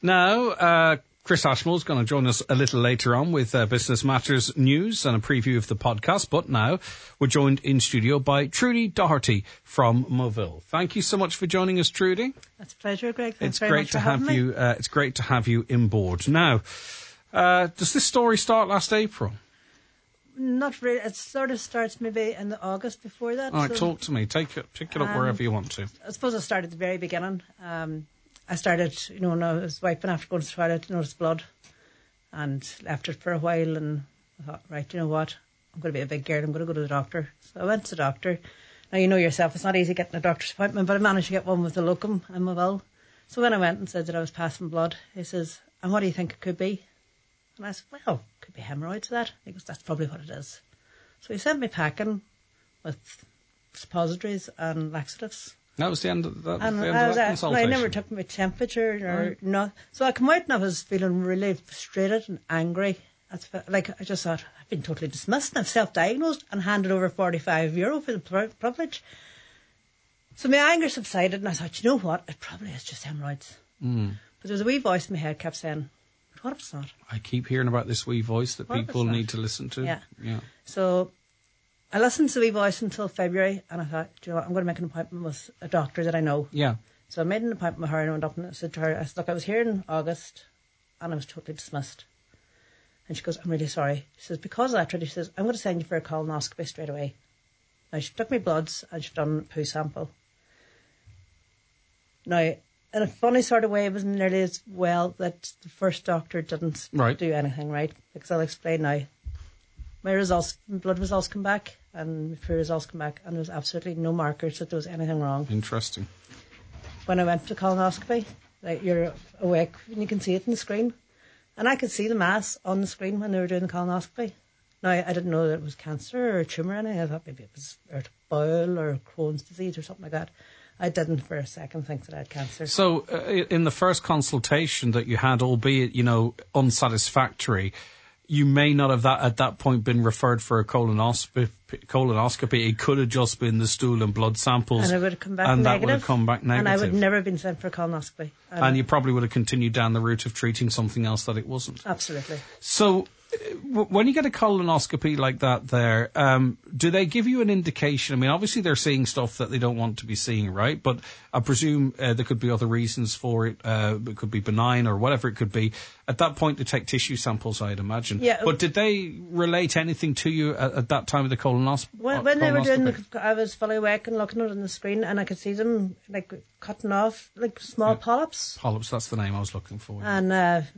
Now, Chris Ashmore is going to join us a little later on with Business Matters news and a preview of the podcast. But now we're joined in studio by Trudy Doherty from Moville. Thank you so much for joining us, Trudy. That's a pleasure, Greg. Thanks very much for having me. It's great to have you in board. Now, does this story start last April? Not really. It sort of starts maybe in August before that. All right, talk to me. Pick it up wherever you want to. I suppose I started at the very beginning. I started, when I was wiping after going to the toilet, noticed blood and left it for a while, and I thought, right, you know what, I'm going to be a big girl, I'm going to go to the doctor. So I went to the doctor. Now, you know yourself, it's not easy getting a doctor's appointment, but I managed to get one with the locum in Moville. So when I went and said that I was passing blood, he says, and what do you think it could be? And I said, well, it could be hemorrhoids, that. He goes, that's probably what it is. So he sent me packing with suppositories and laxatives. That was the end of that consultation. I never took my temperature or no. So I come out and I was feeling really frustrated and angry. I just thought, I've been totally dismissed and I've self-diagnosed and handed over €45 for the privilege. So my anger subsided and I thought, you know what, it probably is just hemorrhoids. But there was a wee voice in my head kept saying, but what if it's not? I keep hearing about this wee voice that people need to listen to. Yeah. So I listened to the wee voice until February, and I thought, do you know what, I'm going to make an appointment with a doctor that I know. Yeah. So I made an appointment with her, and I went up and I said to her, look, I was here in August, and I was totally dismissed. And she goes, I'm really sorry. She says, because of that, Trudy, she says, I'm going to send you for a colonoscopy straight away. Now, she took my bloods, and she'd done a poo sample. Now, in a funny sort of way, it was nearly as well that the first doctor didn't do anything, right? Because I'll explain now. My blood results come back, and my poo results come back, and there was absolutely no markers that there was anything wrong. Interesting. When I went for the colonoscopy, you're awake and you can see it on the screen, and I could see the mass on the screen when they were doing the colonoscopy. Now, I didn't know that it was cancer or a tumour or anything. I thought maybe it was bowel or Crohn's disease or something like that. I didn't for a second think that I had cancer. So, in the first consultation that you had, albeit, unsatisfactory, you may not have at that point been referred for a colonoscopy. It could have just been the stool and blood samples. And it would have come back negative. That would have come back negative. And I would have never been sent for a colonoscopy. And you probably would have continued down the route of treating something else that it wasn't. Absolutely. So, when you get a colonoscopy like that there, do they give you an indication? I mean, obviously they're seeing stuff that they don't want to be seeing, right? But I presume there could be other reasons for it. It could be benign or whatever it could be. At that point, they take tissue samples, I'd imagine. Yeah. But did they relate anything to you at that time of the colonoscopy? When they were doing I was fully awake and looking at it on the screen, and I could see them, cutting off, small polyps. Polyps, that's the name I was looking for. And,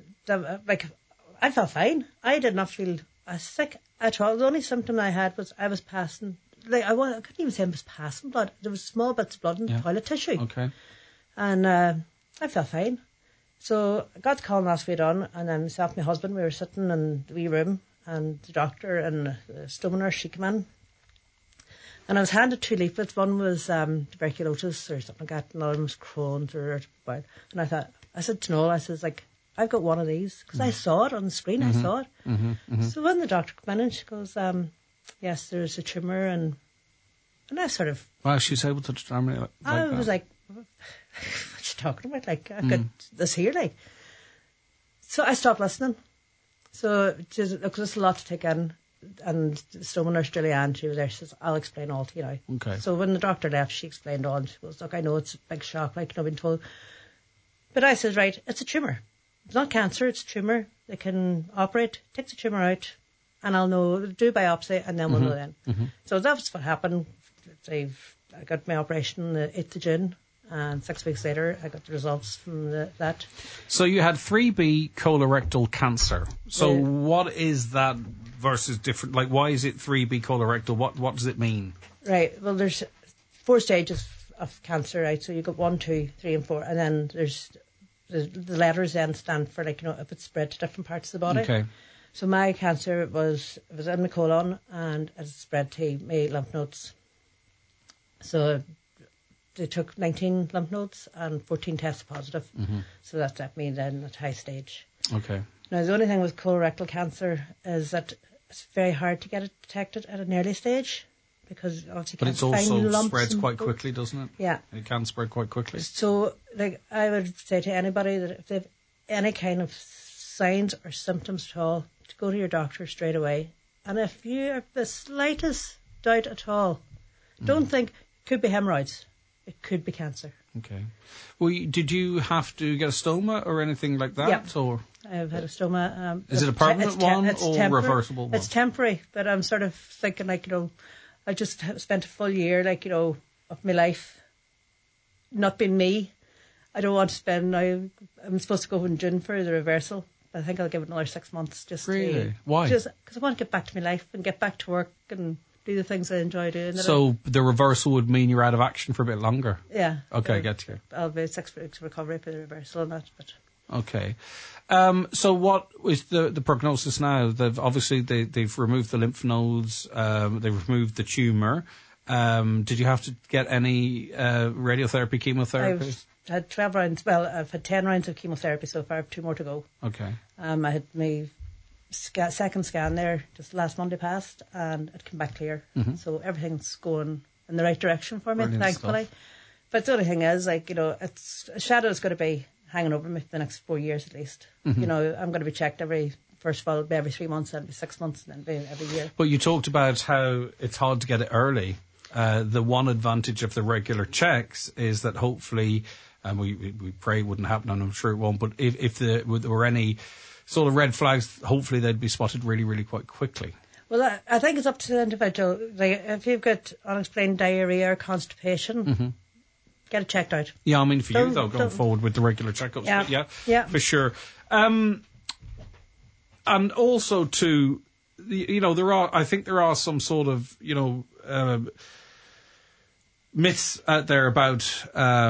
I felt fine. I did not feel sick at all. The only symptom I had was I was passing, I couldn't even say I was passing blood. There was small bits of blood in the toilet tissue. Okay. And I felt fine. So I got the colonoscopy done, and then myself and my husband, we were sitting in the wee room, and the doctor and the stomach nurse, she came in. And I was handed 2 leaflets. One was tuberculosis or something like that, and another was Crohn's and I said to Noel, I've got one of these, because I saw it on the screen, I saw it. So when the doctor came in, and she goes, yes, there's a tumour, and I sort of... Wow, she was able to determine it I was like, what's she talking about? I got this here, So I stopped listening. So, look, there's a lot to take in, and the stomach nurse, Julianne, she was there, she says, I'll explain all to you now. Okay. So when the doctor left, she explained all, and she goes, look, I know it's a big shock, I've been told. But I said, right, it's a tumour. It's not cancer, it's a tumour. They can operate, take the tumour out, and I'll know, do a biopsy, and then we'll know then. So that's what happened. I got my operation the 8th of June, and 6 weeks later, I got the results from that. So you had 3B colorectal cancer. So what is that versus different? Why is it 3B colorectal? What does it mean? Right, well, there's 4 stages of cancer, right? So you've got 1, 2, 3, and 4, and then there's... The letters then stand for, if it's spread to different parts of the body. Okay. So my cancer was in my colon, and it spread to my lymph nodes. So they took 19 lymph nodes and 14 tested positive. So that left me then at high stage. Okay. Now, the only thing with colorectal cancer is that it's very hard to get it detected at an early stage. Because obviously, but it also spreads quite quickly, doesn't it? Yeah, it can spread quite quickly. So, I would say to anybody that if they've any kind of signs or symptoms at all, to go to your doctor straight away. And if you have the slightest doubt at all, don't think it could be hemorrhoids. It could be cancer. Okay. Well, did you have to get a stoma or anything like that? Yeah. Or I've had a stoma. is it a permanent one or reversible one? It's temporary, but I'm sort of thinking, like, I just spent a full year, like, of my life not being me. I don't want to spend. I'm supposed to go in June for the reversal. But I think I'll give it another 6 months. Just really? Why? Just because I want to get back to my life and get back to work and do the things I enjoy doing. So the reversal would mean you're out of action for a bit longer? Yeah. Okay, I get you. I'll be 6 weeks recovery for the reversal and that. But okay. So what is the prognosis now? They've removed the lymph nodes. They've removed the tumour. Did you have to get any radiotherapy, chemotherapy? I've had 12 rounds. Well, I've had 10 rounds of chemotherapy so far. I have 2 more to go. Okay. I had my second scan there just last Monday past, and it came back clear. Mm-hmm. So everything's going in the right direction for me, brilliant thankfully. stuff. But the only thing is, like, it's a shadow is going to be hanging over me for the next 4 years at least. Mm-hmm. I'm going to be checked first of all, it'll be every 3 months, then it'll be 6 months, and then it'll be every year. But you talked about how it's hard to get it early. The one advantage of the regular checks is that hopefully, and we pray it wouldn't happen, and I'm sure it won't, but if there were any sort of red flags, hopefully they'd be spotted really, really quite quickly. Well, I think it's up to the individual. Like, if you've got unexplained diarrhea or constipation, get it checked out. Yeah, I mean for you though, going forward with the regular checkups. Yeah, but for sure. And also too, I think there are some sort of myths out there about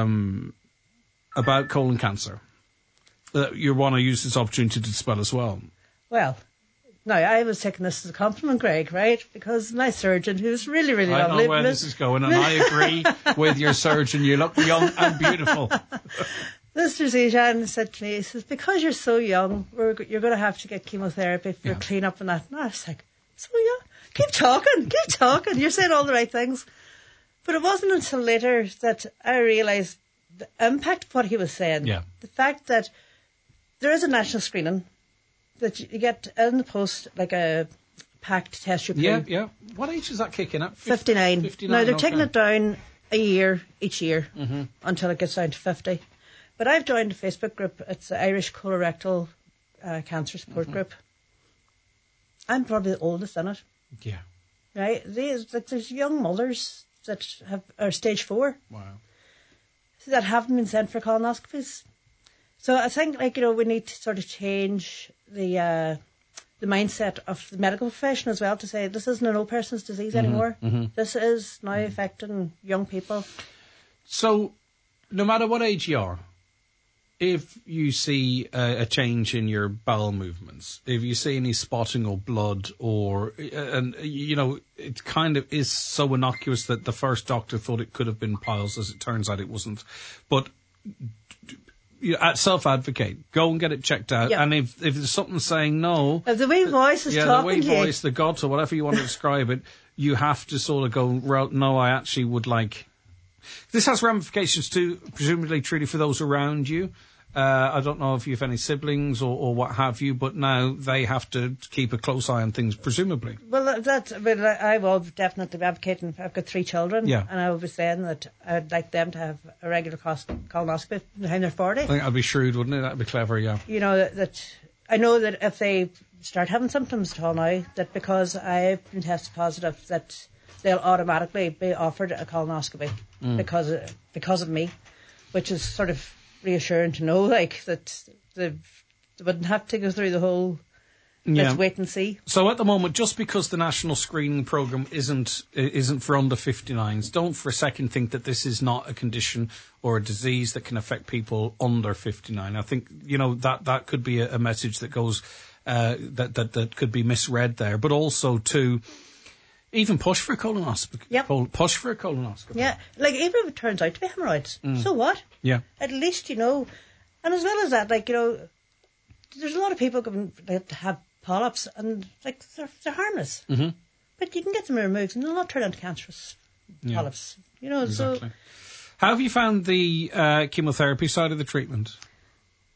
colon cancer that you want to use this opportunity to dispel as well. Well, no, I was taking this as a compliment, Greg, right? Because my surgeon, who's really, really lovely. I know where this is going, and I agree with your surgeon. You look young and beautiful. Mr. Zijan said to me, he says, because you're so young, you're going to have to get chemotherapy for clean-up and that. And I was like, so young? Keep talking. You're saying all the right things. But it wasn't until later that I realised the impact of what he was saying. Yeah. The fact that there is a national screening that you get in the post, like a packed test your poo. Yeah. What age is that kicking at? 59. 59. Now, they're taking it down a year each year until it gets down to 50. But I've joined a Facebook group. It's the Irish Colorectal Cancer Support Group. I'm probably the oldest in it. Yeah. Right? There's young mothers that are stage 4. Wow. That haven't been sent for colonoscopies. So I think, we need to sort of change the mindset of the medical profession as well to say this isn't an old person's disease anymore. This is now affecting young people. So, no matter what age you are, if you see a change in your bowel movements, if you see any spotting or blood, it kind of is so innocuous that the first doctor thought it could have been piles, as it turns out it wasn't. But self-advocate, go and get it checked out. Yeah. And if there's something saying no, if the wee voice is talking the wee to you, voice, the gods, or whatever you want to describe it, you have to sort of go, well, no, I actually would like. This has ramifications too, presumably truly for those around you. I don't know if you have any siblings or what have you, but now they have to keep a close eye on things, presumably. Well, I will definitely be advocating. I've got 3 children, and I will be saying that I'd like them to have a regular colonoscopy behind their 40. I think that'd be shrewd, wouldn't it? That'd be clever, yeah. I know that if they start having symptoms at all now, that because I've been tested positive, that they'll automatically be offered a colonoscopy because of me, which is sort of reassuring to know, that they wouldn't have to go through the whole let's wait and see. So at the moment, just because the national screening programme isn't for under 59s, don't for a second think that this is not a condition or a disease that can affect people under 59. I think, that could be a message that goes, that could be misread there, but also to even push for a colonoscopy. Yep. Push for a colonoscopy. Yeah. Even if it turns out to be hemorrhoids, so what? Yeah. At least you know. And as well as that, there's a lot of people that have polyps and they're harmless. Mm-hmm. But you can get them removed and they'll not turn into cancerous polyps. Exactly. How have you found the chemotherapy side of the treatment?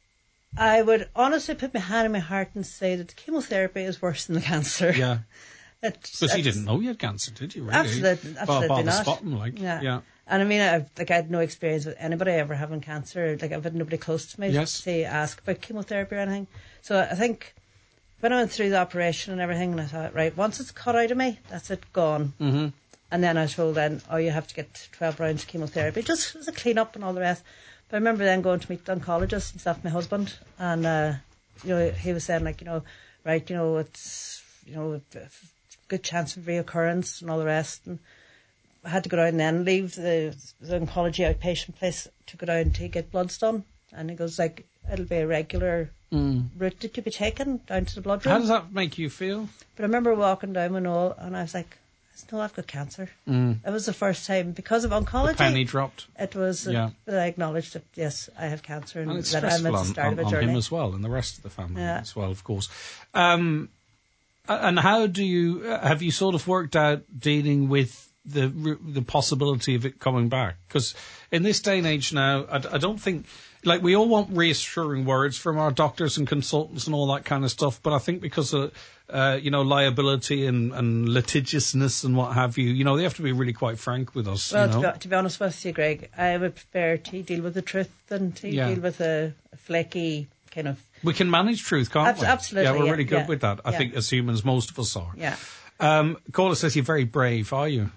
I would honestly put my hand on my heart and say that the chemotherapy is worse than the cancer. Yeah. Because you didn't know you had cancer, did you? Really? Absolutely Bar the not. spotting, yeah. And I mean, I had no experience with anybody ever having cancer. Like, I've had nobody close to me to ask about chemotherapy or anything. So I think when I went through the operation and everything, and I thought, right, once it's cut out of me, that's it, gone. Mm-hmm. And then I was told then, you have to get 12 rounds of chemotherapy, just as a clean-up and all the rest. But I remember then going to meet the oncologist and stuff, my husband, and, he was saying, like, right, it's, a good chance of reoccurrence and all the rest. And I had to go down and then leave the oncology outpatient place to go down to get bloods done. And he goes, like, it'll be a regular route that you'll be taken down to the blood room. How does that make you feel? But I remember walking down with Noel and I was like, no, I've got cancer. It was the first time, because of oncology. The penny dropped. It was, that I acknowledged that, yes, I have cancer. And it's that stressful I'm at the start of a journey. him as well, and the rest of the family as well, of course. And how have you sort of worked out dealing with the possibility of it coming back? Because in this day and age now, I don't think, like, we all want reassuring words from our doctors and consultants and all that kind of stuff, but I think because of liability and litigiousness and what have you, they have to be really quite frank with us. Well, to be honest with you, Greg, I would prefer to deal with the truth than to deal with a flaky kind of... We can manage truth, can't we? Absolutely. Yeah, we're really good with that. I think as humans, most of us are. Yeah. Caller says you're very brave, are you?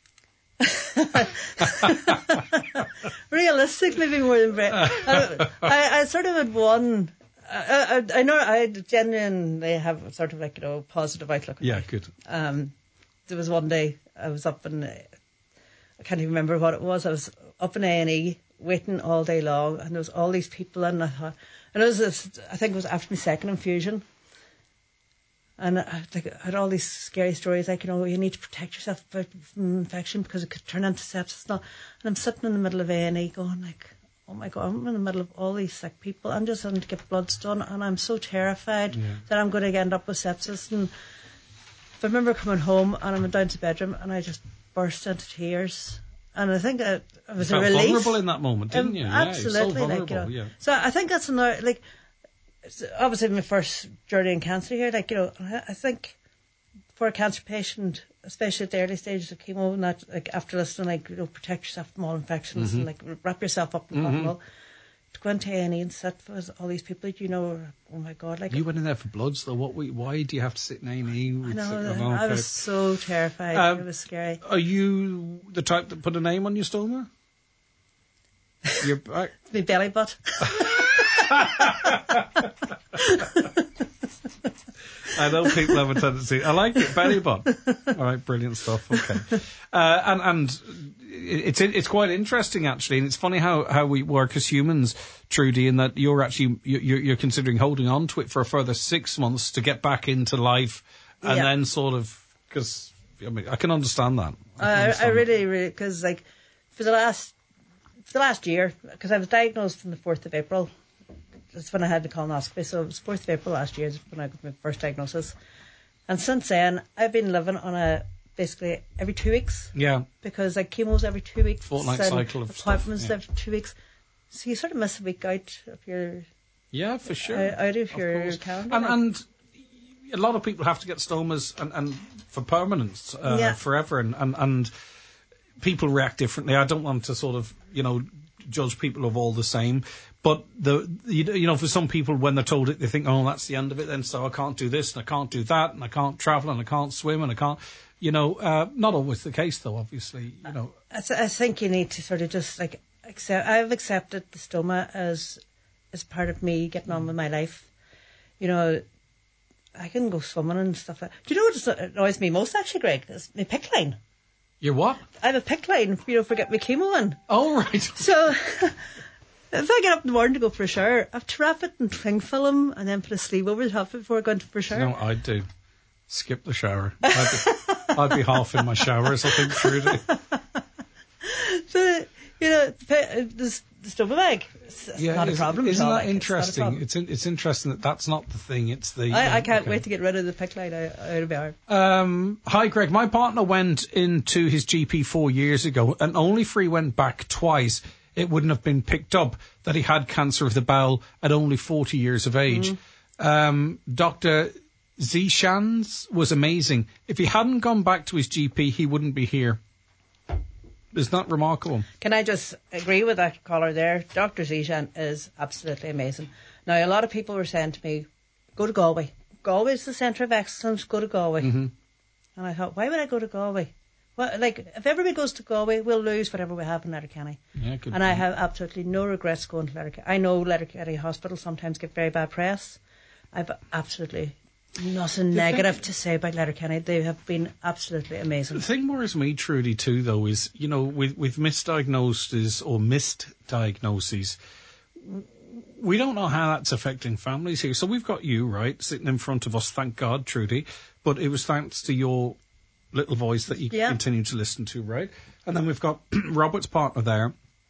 Realistic, maybe more than brave. I sort of had one... I know I genuinely have sort of like, positive outlook. Yeah, good. There was one day I was up in, I can't even remember what it was. I was up in A&E waiting all day long, and there was all these people in. And it was I think it was after my second infusion. And I had all these scary stories, like, you need to protect yourself from infection because it could turn into sepsis. And I'm sitting in the middle of A&E going like, oh my God, I'm in the middle of all these sick people. I'm just having to get bloods done, and I'm so terrified that I'm going to end up with sepsis. And I remember coming home, and I went down to the bedroom, and I just burst into tears. And I think it was a relief. You felt vulnerable in that moment, didn't you? Absolutely. Yeah, so vulnerable, So I think that's another, like, obviously my first journey in cancer here, like, I think for a cancer patient, especially at the early stages of chemo, and that, like, after listening, like, protect yourself from all infections and, like, wrap yourself up in cotton wool, to go into A&E and sit with all these people that oh my God. Like, you went in there for bloods, though. Why do you have to sit in A&E? I know, I was so terrified. It was scary. Are you the type that put a name on your stoma? Your back? My belly butt. I know people have a tendency. I like it, belly button. All right, brilliant stuff. Okay, and it's quite interesting actually, and it's funny how we work as humans, Trudy, in that you're considering holding on to it for a further 6 months to get back into life, and then sort of, because I can understand that. I really, because like for the last year, because I was diagnosed on the 4th of April. That's when I had the colonoscopy, so it was 4th of April last year when I got my first diagnosis. And since then, I've been living on basically every 2 weeks. Yeah. Because like chemo's every 2 weeks. Fortnight cycle of appointments stuff, every 2 weeks. So you sort of miss a week out of your... Yeah, for sure. Out of your calendar. And a lot of people have to get stomas and for permanence, forever. And people react differently. I don't want to sort of, judge people of all the same. But for some people, when they're told it, they think, oh, that's the end of it then, so I can't do this, and I can't do that, and I can't travel, and I can't swim, and I can't, not always the case, though, obviously, I think you need to sort of just, like, I've accepted the stoma as part of me getting on with my life. I can go swimming and stuff like that. Do you know what annoys me most, actually, Greg? It's my PICC line. Your what? I have a PICC line, for getting my chemo in. Oh, right. So... If I get up in the morning to go for a shower, I have to wrap it in cling film and then put a sleeve over the top of it before I go in for a shower. You know what I'd do? Skip the shower. I'd be half in my showers, I think, Trudy. So, the stoma bag, it's not a problem. Isn't that interesting? It's interesting that's not the thing. It's the... I can't wait to get rid of the PICC line out of my arm. Hi, Greg. My partner went into his GP 4 years ago and only went back twice. it wouldn't have been picked up that he had cancer of the bowel at only 40 years of age. Dr. Zishans was amazing. If he hadn't gone back to his GP, he wouldn't be here. Isn't that remarkable? Can I just agree with that caller there? Dr. Zishan is absolutely amazing. Now, a lot of people were saying to me, go to Galway. Galway is the centre of excellence, go to Galway. And I thought, why would I go to Galway? Well, like, if everybody goes to Galway, we'll lose whatever we have in Letterkenny. Yeah, good and I have absolutely no regrets going to Letterkenny. I know Letterkenny Hospital sometimes get very bad press. I've absolutely nothing negative to say about Letterkenny. They have been absolutely amazing. The thing worries me, Trudy, too, though, is, you know, with misdiagnoses or missed diagnoses, we don't know how that's affecting families here. So we've got you, right, sitting in front of us, thank God, Trudy, but it was thanks to your little voice that you continue to listen to, right? And then we've got Robert's partner there,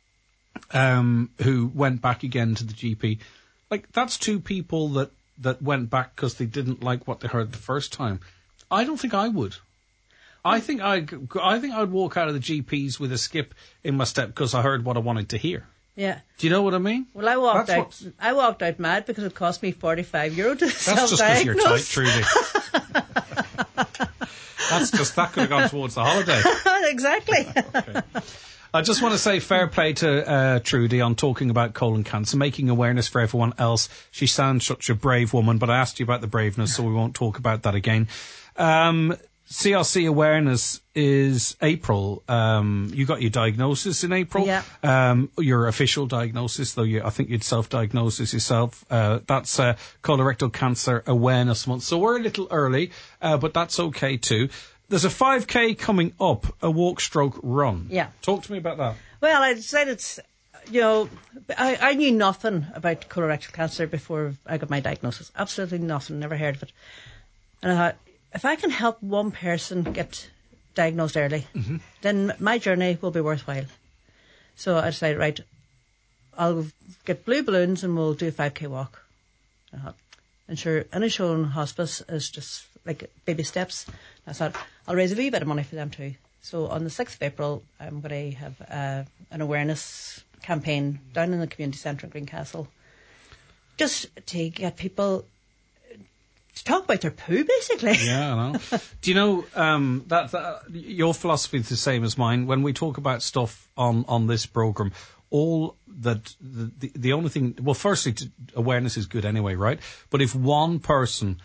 who went back again to the GP. Like, that's two people that went back because they didn't like what they heard the first time. I don't think I would. I think I'd walk out of the GPs with a skip in my step because I heard what I wanted to hear. Yeah. Do you know what I mean? Well, I walked out mad because it cost me €45 to self-diagnose. That's just because you're tight, Trudy. That could have gone towards the holiday. Exactly. Okay. I just want to say fair play to Trudy on talking about colon cancer, making awareness for everyone else. She sounds such a brave woman, but I asked you about the braveness, so we won't talk about that again. CRC awareness is April. You got your diagnosis in April. Yeah. Your official diagnosis, though I think you'd self-diagnose this yourself. That's colorectal cancer awareness month. So we're a little early, but that's okay too. There's a 5K coming up, a walk stroke run. Yeah. Talk to me about that. Well, I decided, I knew nothing about colorectal cancer before I got my diagnosis. Absolutely nothing, never heard of it. And I thought, if I can help one person get diagnosed early, then my journey will be worthwhile. So I decided, right, I'll get blue balloons and we'll do a 5K walk. And sure, Inishowen Hospice is just like baby steps. I thought, I'll raise a wee bit of money for them too. So on the 6th of April, I'm going to have an awareness campaign down in the community centre in Greencastle, just to get people to talk about their poo, basically. Yeah, I know. Do you know that your philosophy is the same as mine? When we talk about stuff on this programme, all that the only thing, well, firstly, awareness is good anyway, right? But if one person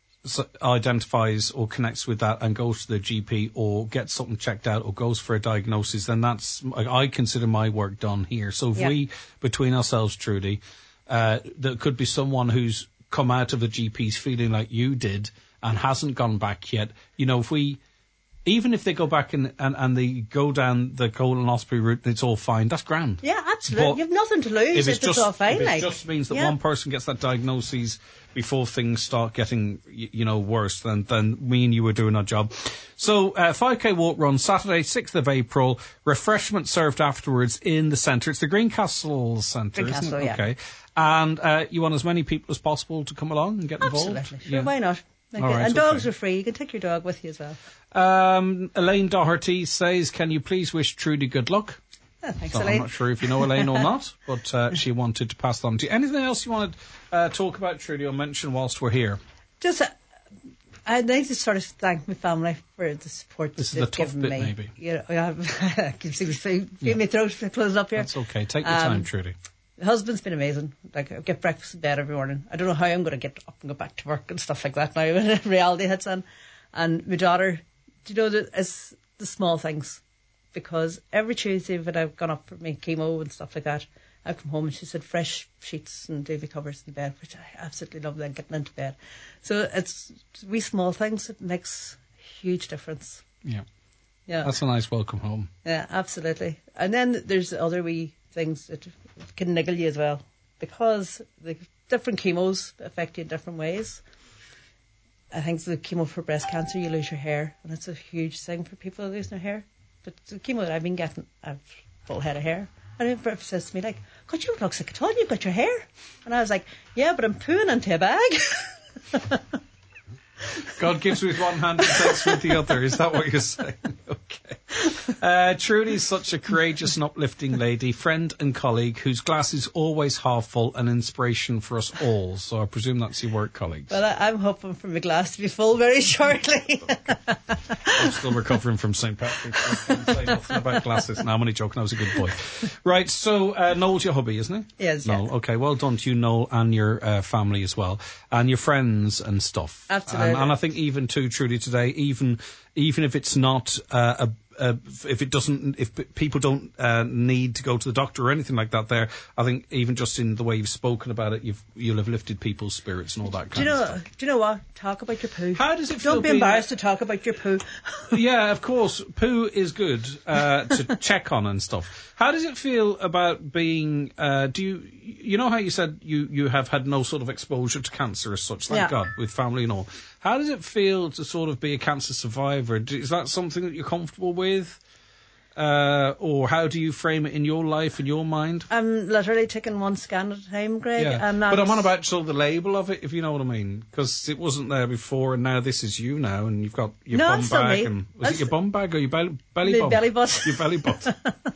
identifies or connects with that and goes to their GP or gets something checked out or goes for a diagnosis, then I consider my work done here. So if we, between ourselves, Trudy, there could be someone who's come out of the GPs feeling like you did and hasn't gone back yet, you know, even if they go back and they go down the colonoscopy route and it's all fine, that's grand. Yeah, absolutely. You have nothing to lose if it's all fine. It just means that one person gets that diagnosis before things start getting, worse, then me and you were doing our job. So 5K walk run, Saturday, 6th of April, refreshment served afterwards in the centre. It's the Greencastle Centre, isn't it? Yeah. Okay. And you want as many people as possible to come along and get involved? Absolutely. Sure, why not? Right, and dogs are free. You can take your dog with you as well. Elaine Doherty says, can you please wish Trudy good luck? Oh, thanks, So Elaine. I'm not sure if you know Elaine or not, but she wanted to pass that on to you. Anything else you want to talk about, Trudy, or mention whilst we're here? Just, I'd like to sort of thank my family for the support this they've is the tough given bit, me. maybe. I can see my throat closing up here. That's okay. Take your time, Trudy. My husband's been amazing. Like, I get breakfast in bed every morning. I don't know how I'm going to get up and go back to work and stuff like that now when reality hits on. And my daughter, do you know, it's the small things. Because every Tuesday when I've gone up for my chemo and stuff like that, I come home and she said fresh sheets and doobie covers in bed, which I absolutely love then getting into bed. So it's wee small things that makes a huge difference. Yeah. Yeah. That's a nice welcome home. Yeah, absolutely. And then there's other wee things that can niggle you as well, because the different chemos affect you in different ways. I think the chemo for breast cancer, you lose your hair, and it's a huge thing for people losing their hair. But the chemo that I've been getting, I've full head of hair. And everybody says to me, like, God, you don't look sick at all, you've got your hair. And I was like, yeah, but I'm pooing into a bag. God gives with one hand and takes with the other. Is that what you're saying? Okay. Trudy's such a courageous and uplifting lady, friend and colleague whose glass is always half full, an inspiration for us all. So I presume that's your work colleagues. Well, I'm hoping for my glass to be full very shortly. I'm still recovering from St. Patrick's. I can't say nothing about glasses. No, I'm only joking. I was a good boy. Right, so Noel's your hubby, isn't he? Yes, Noel. yeah. Okay, well done to you, Noel, and your family as well, and your friends and stuff. Absolutely. And I think even too, Trudy, today, even if it's not if people don't need to go to the doctor or anything like that, there, I think even just in the way you've spoken about it, you'll have lifted people's spirits and all that kind of stuff. Do you know what? Talk about your poo. How does it feel? Don't be embarrassed to talk about your poo. Yeah, of course, poo is good to check on and stuff. How does it feel about being? You know how you said you have had no sort of exposure to cancer as such, thank God, with family and all. How does it feel to sort of be a cancer survivor? Is that something that you're comfortable with? Or how do you frame it in your life, in your mind? I'm literally taking one scan at a time, Greg. Yeah. And but I'm on about sort of the label of it, if you know what I mean. Because it wasn't there before, and now this is you now, and you've got your bum bag. And, was it your bum bag or your belly button? Belly button. Your belly button.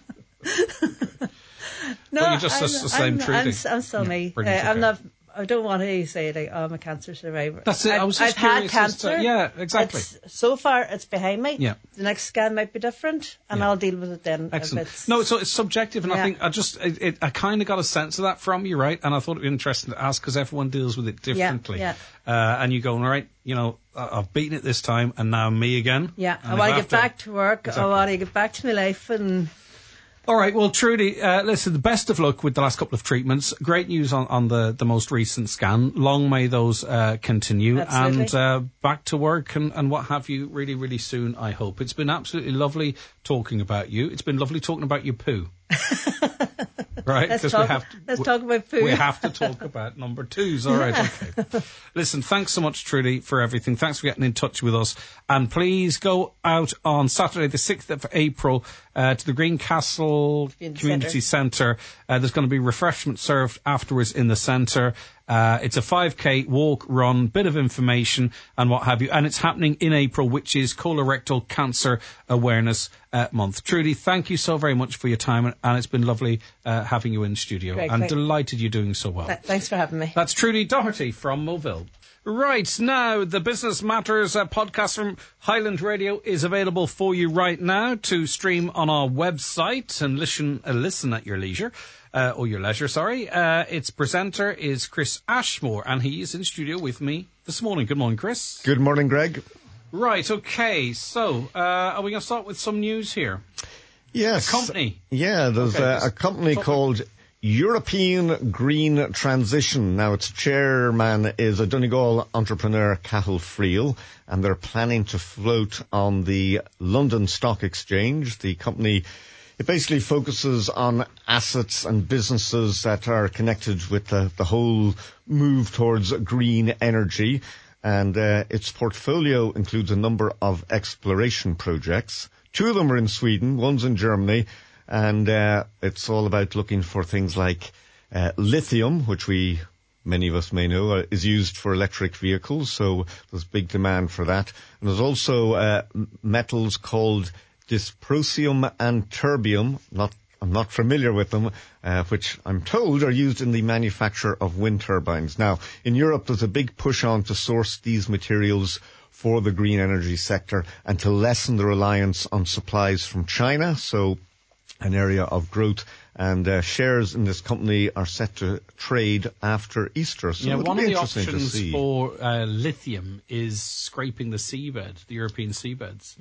No, well, you're just the same Trudy. I'm still me. I'm not. I don't want to say like, oh, I'm a cancer survivor. That's it. I was just I've had curious cancer. yeah, exactly. So far, it's behind me. Yeah. The next scan might be different, and I'll deal with it then. Excellent. No, so it's subjective, and I think I kind of got a sense of that from you, right? And I thought it'd be interesting to ask because everyone deals with it differently. Yeah. And you go, all right, I've beaten it this time, and now me again. Yeah. I want to get back to work. Exactly. I want to get back to my life and. All right, well, Trudy, listen, the best of luck with the last couple of treatments. Great news on the most recent scan. Long may those continue. Absolutely. And back to work and what have you really, really soon, I hope. It's been absolutely lovely talking about you. It's been lovely talking about your poo. Right? Let's talk about poo. We have to talk about number twos. All right, okay. Listen, thanks so much, Trudy, for everything. Thanks for getting in touch with us. And please go out on Saturday, the 6th of April, to the Greencastle Community Centre. There's going to be refreshments served afterwards in the centre. It's a 5K walk, run, bit of information and what have you. And it's happening in April, which is Colorectal Cancer Awareness Month. Trudy, thank you so very much for your time. And it's been lovely having you in studio. Great, and delighted you're doing so well. Thanks for having me. That's Trudy Doherty from Moville. Right, now, the Business Matters podcast from Highland Radio is available for you right now to stream on our website and listen at your leisure. Or your leisure, sorry. Its presenter is Chris Ashmore, and he is in studio with me this morning. Good morning, Chris. Good morning, Greg. Right, okay. So, are we going to start with some news here? Yes. A company. Yeah, there's a company called European Green Transition. Now, its chairman is a Donegal entrepreneur, Cathal Friel, and they're planning to float on the London Stock Exchange. The company, it basically focuses on assets and businesses that are connected with the whole move towards green energy. And its portfolio includes a number of exploration projects. 2 of them are in Sweden, one's in Germany. And it's all about looking for things like lithium, which many of us may know, is used for electric vehicles. So there's big demand for that. And there's also metals called dysprosium and terbium. I'm not familiar with them, which I'm told are used in the manufacture of wind turbines. Now, in Europe, there's a big push on to source these materials for the green energy sector and to lessen the reliance on supplies from China. So an area of growth, and shares in this company are set to trade after Easter. So one of the options for lithium is scraping the seabed, the European seabeds,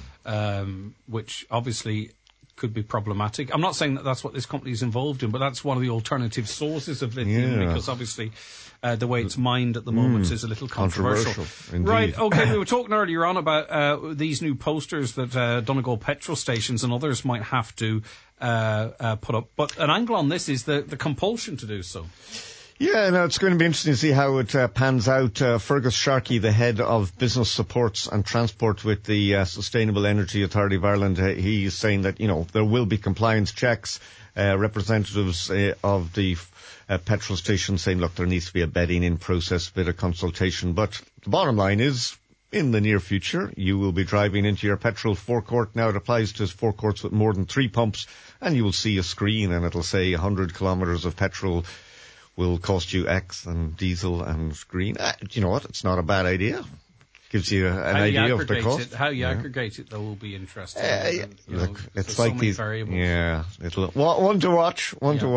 which obviously could be problematic. I'm not saying that that's what this company is involved in, but that's one of the alternative sources of lithium, because obviously the way it's mined at the moment is a little controversial. Right, okay, we were talking earlier on about these new posters that Donegal petrol stations and others might have to put up, but an angle on this is the compulsion to do so. Yeah, no, it's going to be interesting to see how it pans out. Fergus Sharkey, the head of business supports and transport with the Sustainable Energy Authority of Ireland, he's saying that, there will be compliance checks. Representatives of the petrol stations saying, look, there needs to be a bedding in process, a bit of consultation. But the bottom line is in the near future, you will be driving into your petrol forecourt. Now it applies to forecourts with more than 3 pumps, and you will see a screen and it'll say 100 kilometres of petrol will cost you X and diesel and green. You know what? It's not a bad idea. Gives you an idea of the cost. How you aggregate it, though, will be interesting. Look, it's like so these variables. Yeah, one to watch.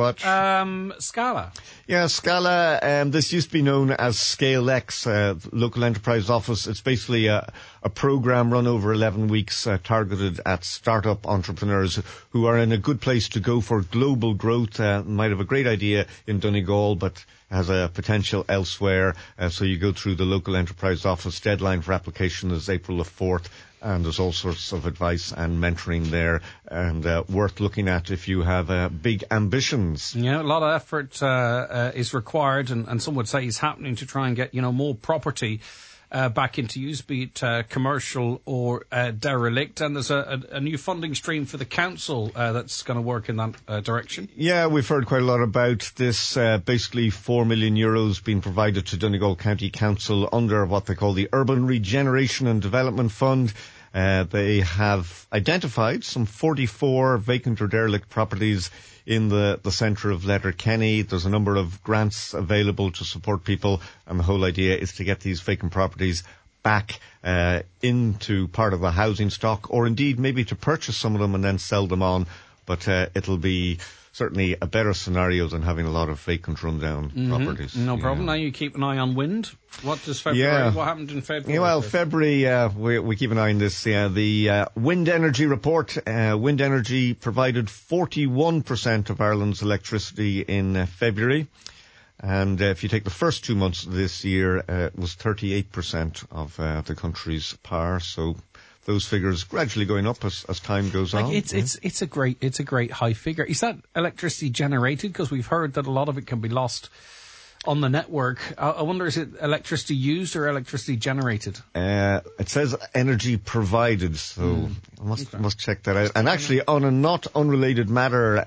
Scala. Yeah, Scala. This used to be known as Scale X, local enterprise office. It's basically a program run over 11 weeks, targeted at startup entrepreneurs who are in a good place to go for global growth. Might have a great idea in Donegal, but has a potential elsewhere. So you go through the local enterprise office. Deadline for application is April the 4th. And there's all sorts of advice and mentoring there, and worth looking at if you have big ambitions. Yeah, a lot of effort is required, and some would say is happening to try and get more property back into use, be it commercial or derelict. And there's a new funding stream for the council that's going to work in that direction. Yeah, we've heard quite a lot about this. Basically, €4 million being provided to Donegal County Council under what they call the Urban Regeneration and Development Fund. They have identified some 44 vacant or derelict properties in the centre of Letterkenny. There's a number of grants available to support people, and the whole idea is to get these vacant properties back into part of the housing stock, or indeed maybe to purchase some of them and then sell them on. But it'll be certainly a better scenario than having a lot of vacant rundown properties. No problem. Now you keep an eye on wind. What does February? Yeah. What happened in February? Well, February, we keep an eye on this. The wind energy report. Wind energy provided 41% of Ireland's electricity in February. And if you take the first 2 months of this year, it was 38% of the country's power. So those figures gradually going up as time goes on. It's a great high figure. Is that electricity generated? Because we've heard that a lot of it can be lost on the network. I wonder, is it electricity used or electricity generated? It says energy provided, so I must check that out. And actually, on a not unrelated matter,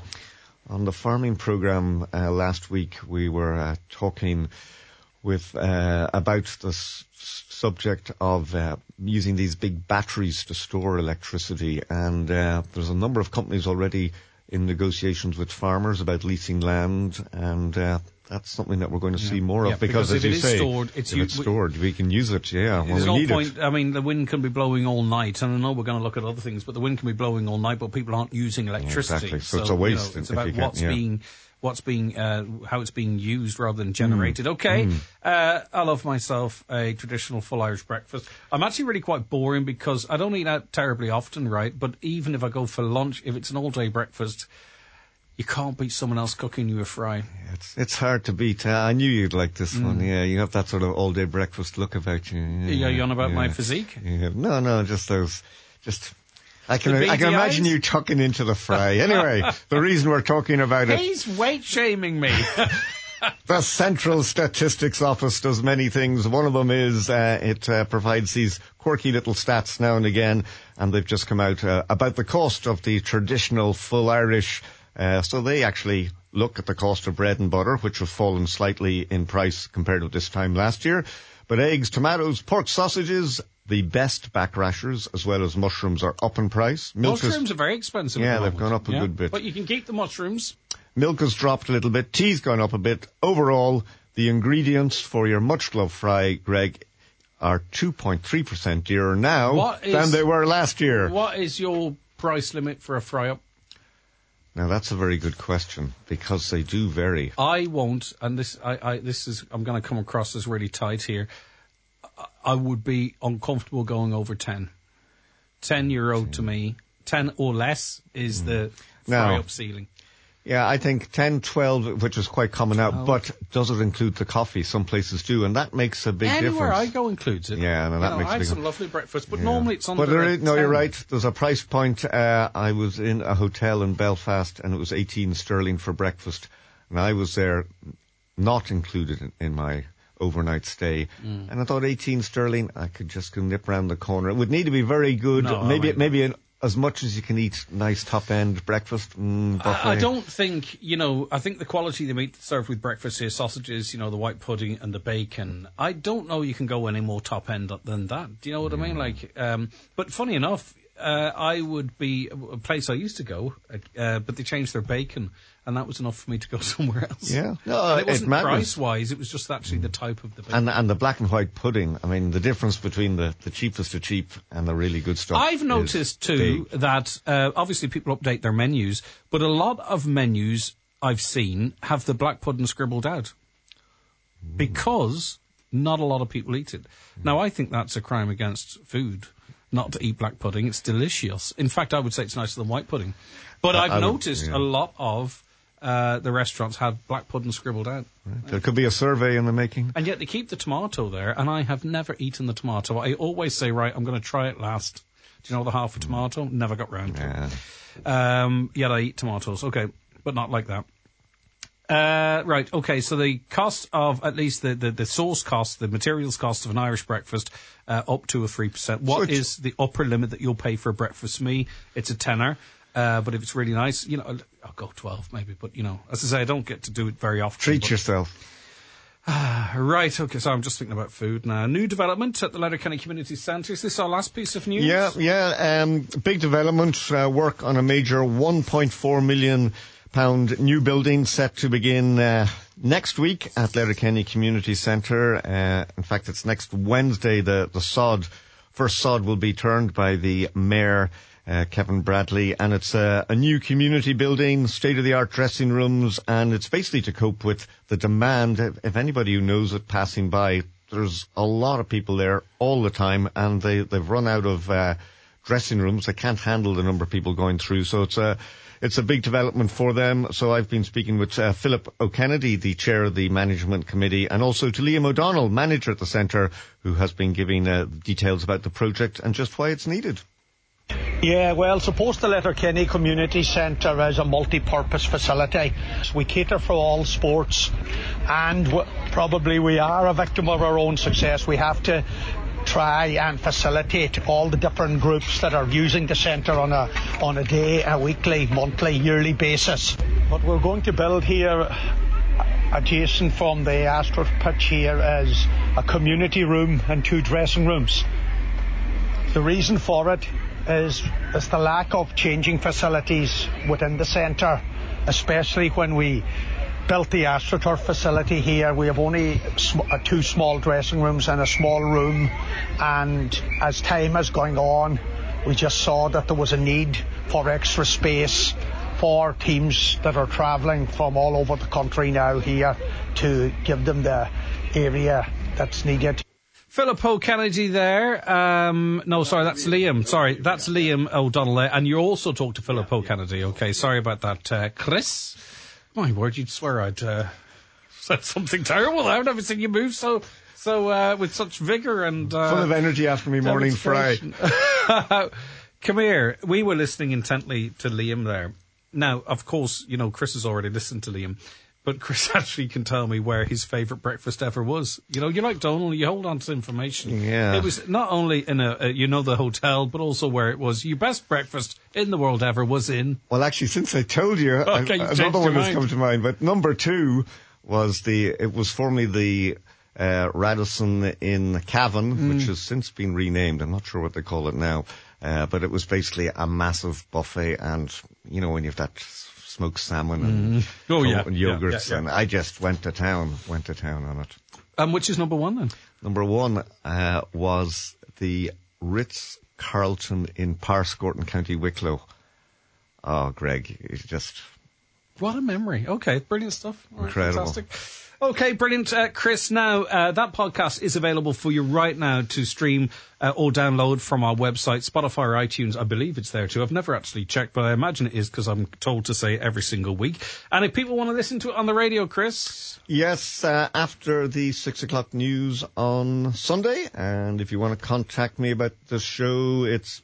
on the farming program last week, we were talking with about the subject of using these big batteries to store electricity, and there's a number of companies already in negotiations with farmers about leasing land, and that's something that we're going to see more of, because as you say, if it's stored, we can use it, when we need it. I mean, the wind can be blowing all night, and I know we're going to look at other things, but the wind can be blowing all night, but people aren't using electricity. Exactly. So it's a waste. It's about how it's being used rather than generated. Okay. I love myself a traditional full Irish breakfast. I'm actually really quite boring because I don't eat out terribly often, right? But even if I go for lunch, if it's an all-day breakfast, you can't beat someone else cooking you a fry. It's hard to beat. I knew you'd like this one. Yeah, you have that sort of all-day breakfast look about you. Yeah, you on about my physique? Yeah. No, just those. I can imagine you tucking into the fry. Anyway, the reason we're talking about it. He's weight shaming me. The Central Statistics Office does many things. One of them is it provides these quirky little stats now and again, and they've just come out about the cost of the traditional full Irish. So they actually look at the cost of bread and butter, which have fallen slightly in price compared to this time last year. But eggs, tomatoes, pork sausages, the best back rashers, as well as mushrooms, are up in price. Mushrooms are very expensive. Yeah, they've gone up a good bit. But you can keep the mushrooms. Milk has dropped a little bit. Tea's gone up a bit. Overall, the ingredients for your much-loved fry, Greg, are 2.3% dearer now than they were last year. What is your price limit for a fry-up? Now, that's a very good question, because they do vary. I won't, and I'm going to come across as really tight here. I would be uncomfortable going over 10. €10 to me. 10 or less is the fry-up ceiling. Yeah, I think 10, 12, which is quite common now, but does it include the coffee? Some places do, and that makes a big difference. Anywhere I go includes it. Yeah, and that makes a big difference. I have some lovely breakfast, but normally it's under No, you're right. There's a price point. I was in a hotel in Belfast, and it was 18 sterling for breakfast, and I was there not included in my overnight stay, and I thought 18 sterling, I could just go nip round the corner. It would need to be very good, maybe as much as you can eat nice top-end breakfast buffet? I don't think, I think the quality of the meat served with breakfast here, sausages, the white pudding and the bacon, I don't know you can go any more top-end than that. Do you know what I mean? But funny enough, I would be a place I used to go, but they changed their bacon, and that was enough for me to go somewhere else. Yeah, no, and it wasn't price-wise; it was just actually the type of the bacon. And the black and white pudding. I mean, the difference between the cheapest of cheap and the really good stuff. I've noticed too that obviously people update their menus, but a lot of menus I've seen have the black pudding scribbled out because not a lot of people eat it. Now, I think that's a crime against food. Not to eat black pudding. It's delicious. In fact, I would say it's nicer than white pudding. But I've noticed a lot of the restaurants have black pudding scribbled out. Right. There could be a survey in the making. And yet they keep the tomato there, and I have never eaten the tomato. I always say, right, I'm going to try it last. Do you know the half a tomato? Never got round to it. Yet I eat tomatoes. Okay, but not like that. Right, okay, so the cost of, at least the sauce cost, the materials cost of an Irish breakfast, up to a 3%. What is the upper limit that you'll pay for a breakfast? For me, it's a tenner. But if it's really nice, I'll go 12 maybe. But, as I say, I don't get to do it very often. Treat yourself. Right, okay, so I'm just thinking about food now. New development at the Letterkenny Community Centre. Is this our last piece of news? Yeah, big development, work on a major £1.4 million new building set to begin next week at Letterkenny Community Centre. In fact, it's next Wednesday. The first sod will be turned by the Mayor, Kevin Bradley, and it's a new community building, state-of-the-art dressing rooms, and it's basically to cope with the demand. If anybody who knows it passing by, there's a lot of people there all the time, and they've run out of dressing rooms. They can't handle the number of people going through, so it's a big development for them. So I've been speaking with Philip O'Kennedy, the chair of the management committee, and also to Liam O'Donnell, manager at the centre, who has been giving details about the project and just why it's needed. Yeah, well, suppose the Letterkenny Community Centre is a multi-purpose facility. We cater for all sports, and probably we are a victim of our own success. We have to try and facilitate all the different groups that are using the centre on a day, a weekly, monthly, yearly basis. What we're going to build here, adjacent from the Astro pitch here, is a community room and 2 dressing rooms. The reason for it is the lack of changing facilities within the centre, especially when we built the AstroTurf facility here. We have only 2 small dressing rooms and a small room, and as time has gone on, we just saw that there was a need for extra space for teams that are travelling from all over the country now here, to give them the area that's needed. Philip O'Kennedy there. No, sorry, that's Liam. Sorry, that's Liam O'Donnell there. And you also talked to Philip O'Kennedy. Okay, sorry about that. Chris? My word, you'd swear I'd said something terrible. I've never seen you move so with such vigour and... full of energy after me morning fry. Come here. We were listening intently to Liam there. Now, of course, Chris has already listened to Liam. But Chris actually can tell me where his favourite breakfast ever was. You're like Donald, you hold on to information. Yeah. It was not only in the hotel, but also where it was. Your best breakfast in the world ever was in... Well, actually, since I told you, another one has come to mind. But number 2 was it was formerly the Radisson in Cavan, which has since been renamed. I'm not sure what they call it now. But it was basically a massive buffet, and, when you have that smoked salmon and yogurts, and I just went to town on it. And which is number 1 then? Number 1 was the Ritz-Carlton in Parscorton, County Wicklow. Oh, Greg, it's just... What a memory. Okay, brilliant stuff. Incredible. Fantastic. Okay, brilliant. Chris, now, that podcast is available for you right now to stream or download from our website, Spotify or iTunes. I believe it's there too. I've never actually checked, but I imagine it is because I'm told to say it every single week. And if people want to listen to it on the radio, Chris? Yes, after the 6 o'clock news on Sunday. And if you want to contact me about the show, it's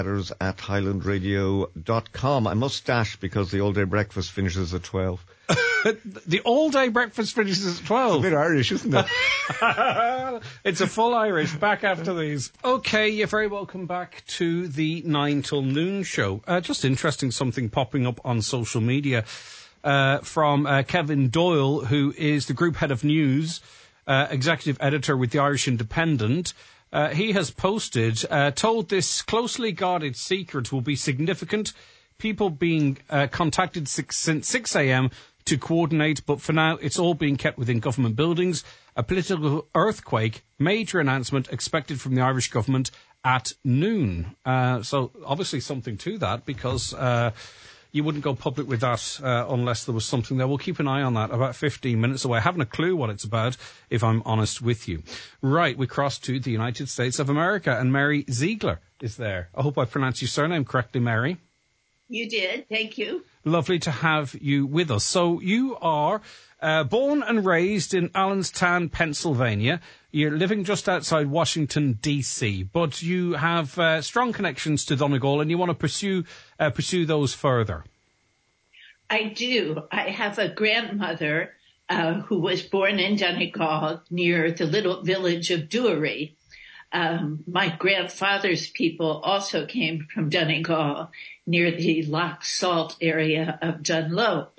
businessmatters@highlandradio.com. I must dash because the all-day breakfast finishes at 12. The all-day breakfast finishes at 12. It's a bit Irish, isn't it? It's a full Irish. Back after these. Okay, you're very welcome back to the 9 till noon show. Just interesting, something popping up on social media from Kevin Doyle, who is the group head of news, executive editor with the Irish Independent. He has posted, told this closely guarded secret will be significant. People being contacted since 6 a.m. to coordinate, but for now it's all being kept within government buildings. A political earthquake, major announcement expected from the Irish government at noon. So obviously something to that, because you wouldn't go public with that unless there was something there. We'll keep an eye on that. About 15 minutes away. I haven't a clue what it's about, if I'm honest with you. Right, we cross to the United States of America, and Mary Ziegler is there. I hope I pronounced your surname correctly, Mary. You did. Thank you. Lovely to have you with us. So you are born and raised in Allenstown, Pennsylvania. You're living just outside Washington, D.C., but you have strong connections to Donegal, and you want to pursue those further. I do. I have a grandmother who was born in Donegal near the little village of Dewry. My grandfather's people also came from Donegal near the Loch Salt area of Dunloe.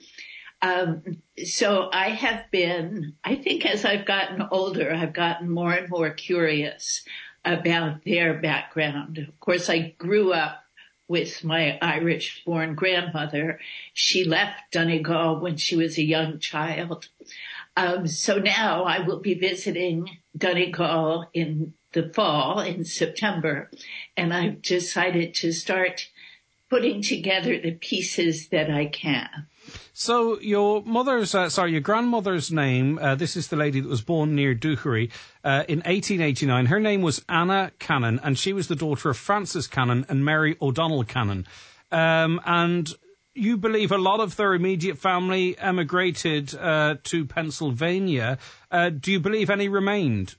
So I have been, I think as I've gotten older, I've gotten more and more curious about their background. Of course, I grew up with my Irish-born grandmother. She left Donegal when she was a young child. So now I will be visiting Donegal in the fall, in September, and I've decided to start putting together the pieces that I can. So your grandmother's name, this is the lady that was born near Dewry in 1889. Her name was Anna Cannon, and she was the daughter of Francis Cannon and Mary O'Donnell Cannon. And you believe a lot of their immediate family emigrated to Pennsylvania. Do you believe any remained?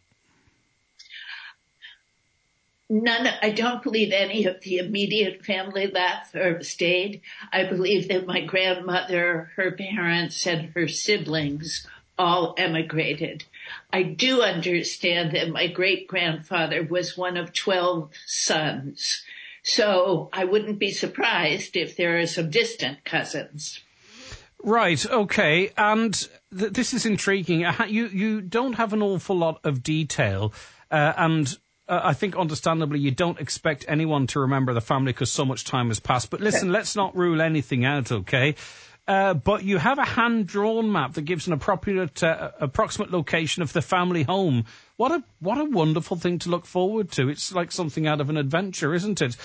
None. I don't believe any of the immediate family left or stayed. I believe that my grandmother, her parents, and her siblings all emigrated. I do understand that my great-grandfather was one of 12 sons. So I wouldn't be surprised if there are some distant cousins. Right, okay. And this is intriguing. You don't have an awful lot of detail, and I think, understandably, you don't expect anyone to remember the family because so much time has passed. But listen, let's not rule anything out, okay? But you have a hand-drawn map that gives an approximate location of the family home. What a wonderful thing to look forward to. It's like something out of an adventure, isn't it?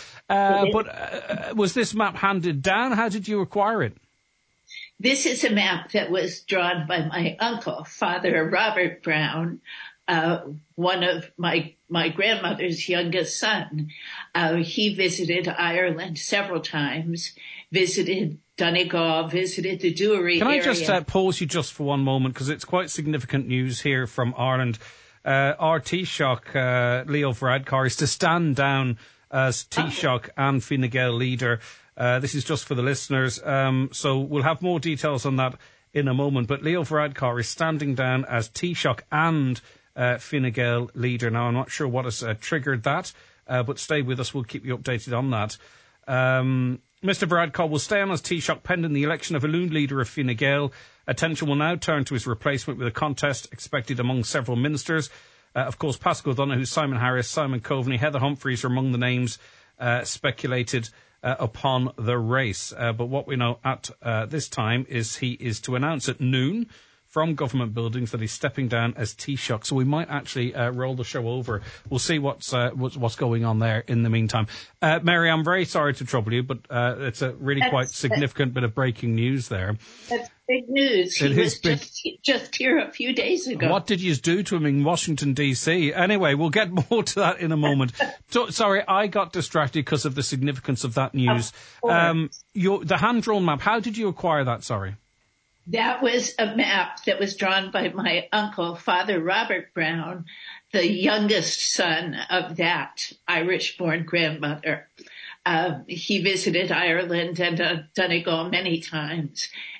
But was this map handed down? How did you acquire it? This is a map that was drawn by my uncle, Father Robert Brown, one of my grandmother's youngest son. He visited Ireland several times, visited Donegal, visited the Dewry area. Can I just pause you just for one moment, because it's quite significant news here from Ireland. Our Taoiseach, Leo Varadkar, is to stand down as Taoiseach and Fine Gael leader. This is just for the listeners, so we'll have more details on that in a moment. But Leo Varadkar is standing down as Taoiseach and Fine Gael leader. Now, I'm not sure what has triggered that, but stay with us. We'll keep you updated on that. Mr Varadkar will stay on as Taoiseach pending the election of a lone leader of Fine Gael. Attention will now turn to his replacement with a contest expected among several ministers. Of course, Paschal Donohoe, Simon Harris, Simon Coveney, Heather Humphreys are among the names speculated upon the race. But what we know at this time is he is to announce at noon from government buildings that he's stepping down as Taoiseach. So we might actually roll the show over. We'll see what's going on there in the meantime. Mary, I'm very sorry to trouble you, but it's a really quite significant bit of breaking news there. That's big news. He was just here a few days ago. What did you do to him in Washington, D.C.? Anyway, we'll get more to that in a moment. Sorry, I got distracted because of the significance of that news. The hand-drawn map, how did you acquire that, sorry? That was a map that was drawn by my uncle, Father Robert Brown, the youngest son of that Irish-born grandmother. He visited Ireland and Donegal many times,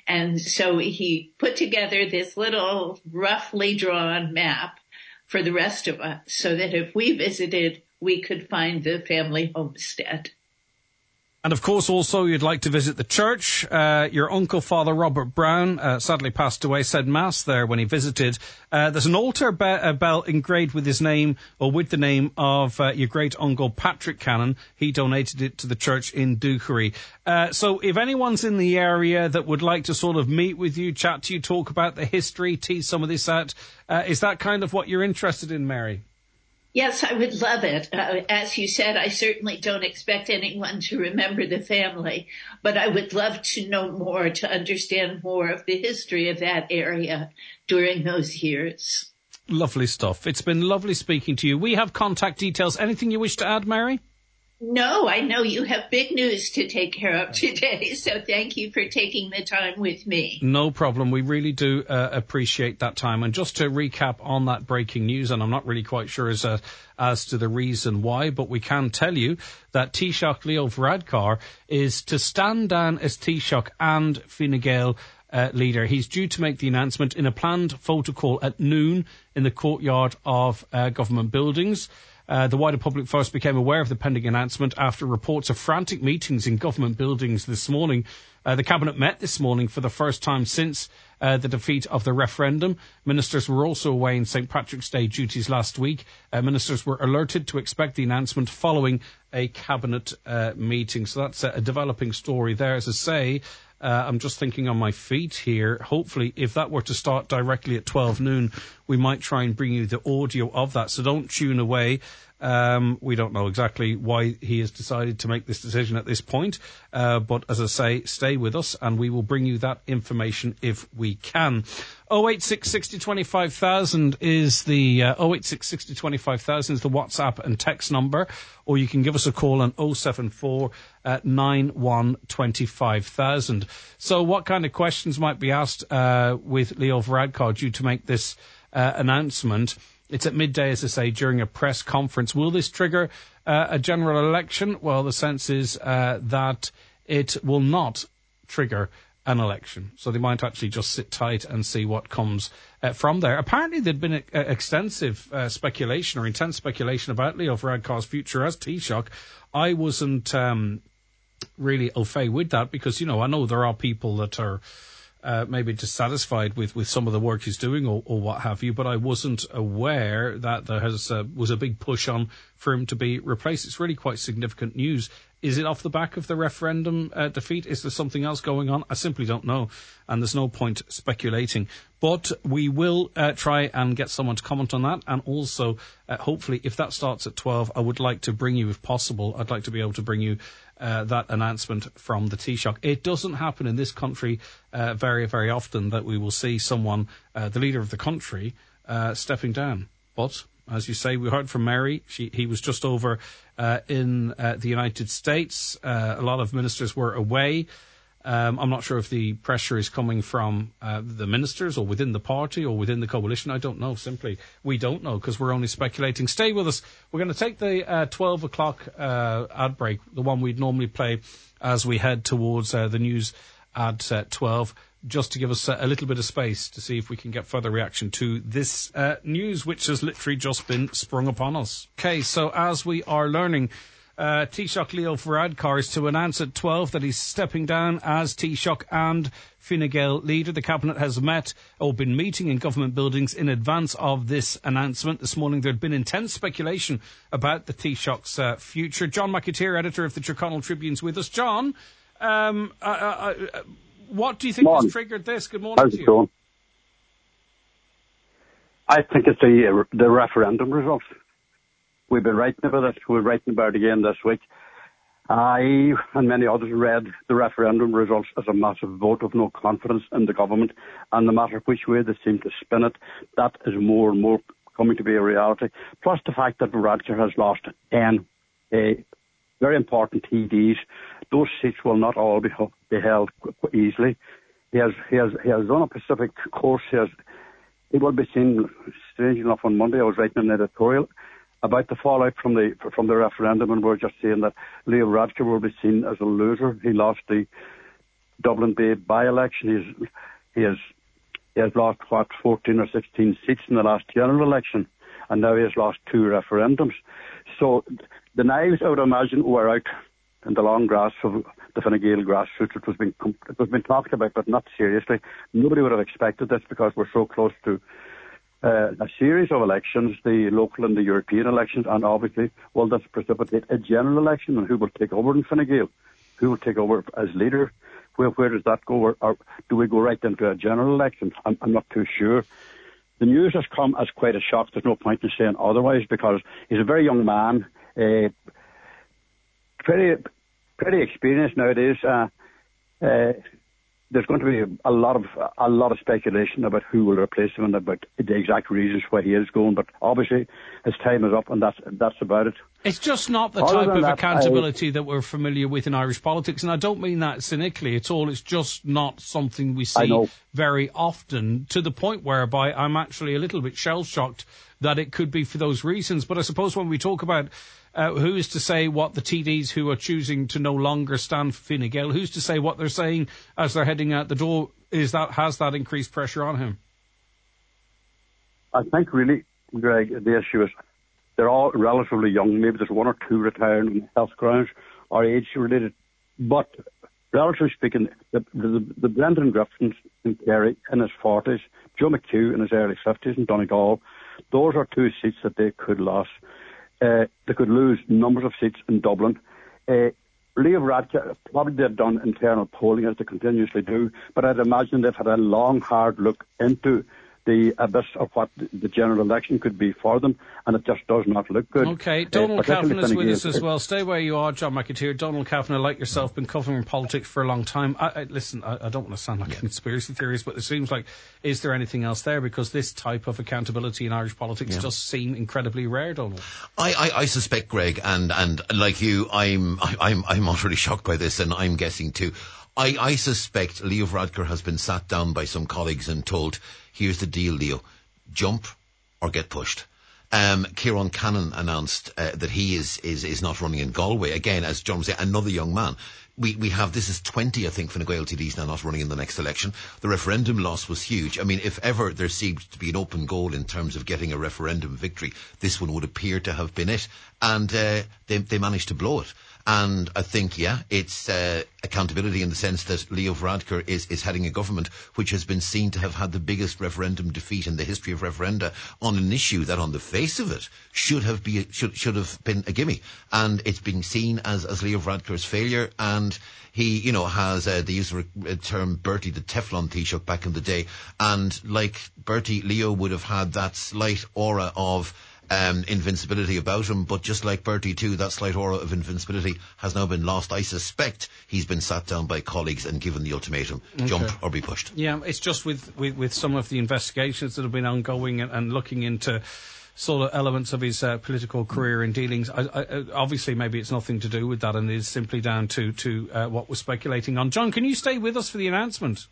And so he put together this little roughly drawn map for the rest of us so that if we visited, we could find the family homestead. And of course, also, you'd like to visit the church. Your uncle, Father Robert Brown, sadly passed away, said Mass there when he visited. There's an altar bell engraved with his name, or with the name of your great-uncle Patrick Cannon. He donated it to the church in Dookery. So if anyone's in the area that would like to sort of meet with you, chat to you, talk about the history, tease some of this out, is that kind of what you're interested in, Mary? Yes, I would love it. As you said, I certainly don't expect anyone to remember the family, but I would love to know more, to understand more of the history of that area during those years. Lovely stuff. It's been lovely speaking to you. We have contact details. Anything you wish to add, Mary? No, I know you have big news to take care of today, so thank you for taking the time with me. No problem. We really do appreciate that time. And just to recap on that breaking news, and I'm not really quite sure as to the reason why, but we can tell you that Taoiseach Leo Varadkar is to stand down as Taoiseach and Fine Gael leader. He's due to make the announcement in a planned photo call at noon in the courtyard of government buildings. The wider public first became aware of the pending announcement after reports of frantic meetings in government buildings this morning. The Cabinet met this morning for the first time since the defeat of the referendum. Ministers were also away in St. Patrick's Day duties last week. Ministers were alerted to expect the announcement following a Cabinet meeting. So that's a developing story there. As I say, I'm just thinking on my feet here. Hopefully, if that were to start directly at 12 noon, we might try and bring you the audio of that. So don't tune away. We don't know exactly why he has decided to make this decision at this point. But as I say, stay with us and we will bring you that information if we can. 086 60 25,000 is the 086 60 25,000 is the WhatsApp and text number, or you can give us a call on 074 91 25,000. So what kind of questions might be asked with Leo Varadkar due to make this announcement? It's at midday, as I say, during a press conference. Will this trigger a general election? Well, the sense is that it will not trigger an election. So they might actually just sit tight and see what comes from there. Apparently, there'd been extensive speculation or intense speculation about Leo Varadkar's future as Taoiseach. I wasn't really au fait with that because, you know, I know there are people that are maybe dissatisfied with some of the work he's doing or what have you, but I wasn't aware that there was a big push on for him to be replaced. It's really quite significant news. Is it off the back of the referendum defeat? Is there something else going on? I simply don't know, and there's no point speculating. But we will try and get someone to comment on that, and also, hopefully, if that starts at 12, I would like to bring you, if possible, I'd like to be able to bring you that announcement from the Taoiseach. It doesn't happen in this country very, very often that we will see someone, the leader of the country, stepping down. But, as you say, we heard from Mary. He was just over in the United States. A lot of ministers were away. I'm not sure if the pressure is coming from the ministers or within the party or within the coalition. I don't know. Simply, we don't know because we're only speculating. Stay with us. We're going to take the 12 o'clock ad break, the one we'd normally play as we head towards the news at 12, just to give us a little bit of space to see if we can get further reaction to this news, which has literally just been sprung upon us. Okay, so as we are learning, Taoiseach Leo Varadkar is to announce at 12 that he's stepping down as Taoiseach and Fine Gael leader. The Cabinet has met or been meeting in government buildings in advance of this announcement. This morning there had been intense speculation about the Taoiseach's future. John McAteer, editor of the Tyrconnell Tribune, is with us. John, what do you think has triggered this? Good morning to you. Going? I think it's the referendum result. We've been writing about it. We're writing about it again this week. I and many others read the referendum results as a massive vote of no confidence in the government, and no matter which way they seem to spin it, that is more and more coming to be a reality. Plus the fact that Varadkar has lost 10 very important TDs. Those seats will not all be held easily. He has done a specific course. He will be seen, strange enough, on Monday I was writing an editorial about the fallout from the referendum, and we're just saying that Leo Varadkar will be seen as a loser. He lost the Dublin Bay by-election. He has lost, 14 or 16 seats in the last general election, and now he has lost 2 referendums. So the knives, I would imagine, were out in the long grass of the Fine Gael grassroots. It was being talked about, but not seriously. Nobody would have expected this because we're so close to a series of elections, the local and the European elections, and obviously, will this precipitate a general election, and who will take over in Fine Gael? Who will take over as leader? Where does that go? Or do we go right into a general election? I'm not too sure. The news has come as quite a shock. There's no point in saying otherwise, because he's a very young man, pretty experienced nowadays. There's going to be a lot of speculation about who will replace him and about the exact reasons why he is going. But obviously, his time is up, and that's about it. It's just not the type of accountability that we're familiar with in Irish politics, and I don't mean that cynically at all. It's just not something we see very often, to the point whereby I'm actually a little bit shell-shocked that it could be for those reasons. But I suppose when we talk about who's to say what the TDs who are choosing to no longer stand for Fine Gael, who's to say what they're saying as they're heading out the door, has that increased pressure on him? I think really, Greg, the issue is they're all relatively young. Maybe there's 1 or 2 retiring on health grounds or age-related. But relatively speaking, the Brendan Griffiths in Kerry in his 40s, Joe McHugh in his early 50s in Donegal, those are 2 seats that they could lose. They could lose numbers of seats in Dublin. Leo Varadkar, probably they've done internal polling as they continuously do, but I'd imagine they've had a long, hard look into the abyss of what the general election could be for them, and it just does not look good. Okay, Donald Kavanagh is with us as well. Stay where you are, John McAteer. Donald Kavanagh, like yourself, been covering politics for a long time. Listen, I don't want to sound like a conspiracy theorist, but it seems like, is there anything else there? Because this type of accountability in Irish politics does seem incredibly rare, Donald. I suspect, Greg, and like you, I'm utterly shocked by this, and I'm guessing too. I suspect Leo Varadkar has been sat down by some colleagues and told, here's the deal, Leo, jump or get pushed. Ciarán Cannon announced that he is not running in Galway. Again, as John was saying, another young man. We have, this is 20, I think, Fine Gael TDs now not running in the next election. The referendum loss was huge. I mean, if ever there seemed to be an open goal in terms of getting a referendum victory, this one would appear to have been it. And they managed to blow it. And I think, it's accountability in the sense that Leo Varadkar is heading a government which has been seen to have had the biggest referendum defeat in the history of referenda on an issue that on the face of it should have been a gimme. And it's been seen as Leo Varadkar's failure, and he, has, they use the term Bertie the Teflon Taoiseach back in the day. And like Bertie, Leo would have had that slight aura of invincibility about him, but just like Bertie too, that slight aura of invincibility has now been lost. I suspect he's been sat down by colleagues and given the ultimatum, jump or be pushed. Yeah, it's just with some of the investigations that have been ongoing and looking into sort of elements of his political career and dealings. Obviously, maybe it's nothing to do with that, and it is simply down to what we're speculating on. John, can you stay with us for the announcement?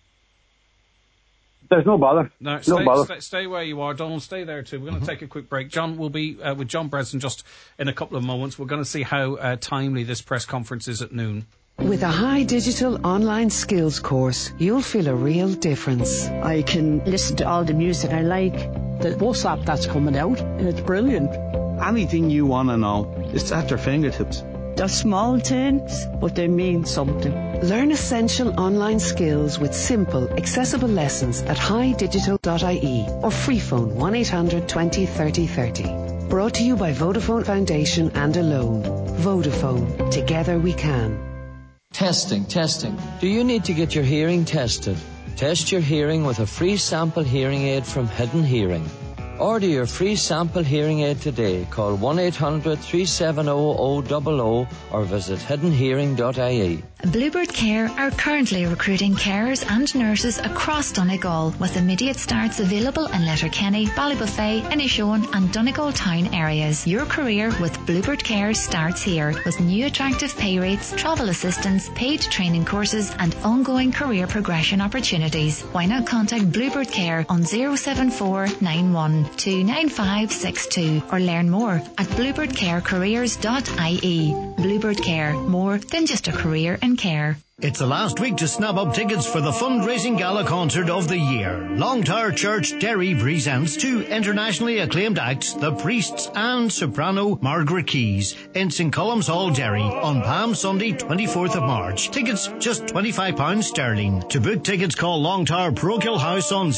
There's no bother. No, stay where you are. Donald, stay there too. We're going to take a quick break. John will be with John Bredesen just in a couple of moments. We're going to see how timely this press conference is at noon. With a high digital online skills course, you'll feel a real difference. I can listen to all the music I like. The WhatsApp that's coming out, it's brilliant. Anything you want to know, it's at your fingertips. They're small things, but they mean something. Learn essential online skills with simple, accessible lessons at highdigital.ie or freephone 1800 20 30 30. Brought to you by Vodafone Foundation and Alone. Vodafone. Together we can. Testing. Do you need to get your hearing tested? Test your hearing with a free sample hearing aid from Hidden Hearing. Order your free sample hearing aid today. Call 1-800-370-000 or visit hiddenhearing.ie. Bluebird Care are currently recruiting carers and nurses across Donegal with immediate starts available in Letterkenny, Ballybuffet, Inishowen and Donegal town areas. Your career with Bluebird Care starts here with new attractive pay rates, travel assistance, paid training courses and ongoing career progression opportunities. Why not contact Bluebird Care on 07491 29562 or learn more at bluebirdcarecareers.ie. Bluebird Care, more than just a career in care. It's the last week to snap up tickets for the fundraising gala concert of the year. Longtower Church Derry presents two internationally acclaimed acts, the priests and soprano Margaret Keys, in St Colum's Hall, Derry, on Palm Sunday, 24th of March. Tickets just £25 sterling. To book tickets, call Longtower Parochial House on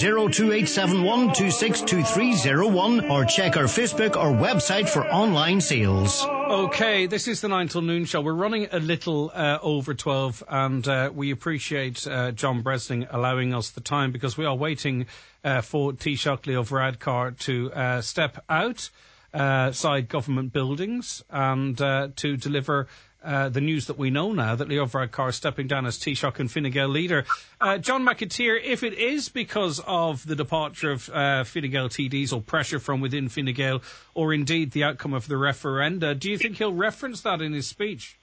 02871262301 or check our Facebook or website for online sales. Okay, this is the 9 till noon show. We're running a little over 12, and we appreciate John Bresning allowing us the time, because we are waiting for Taoiseach Leo Varadkar to step outside government buildings and to deliver the news that we know now, that Leo Varadkar is stepping down as Taoiseach and Fine Gael leader. John McAteer, if it is because of the departure of Fine Gael TDs or pressure from within Fine Gael, or indeed the outcome of the referenda, do you think he'll reference that in his speech?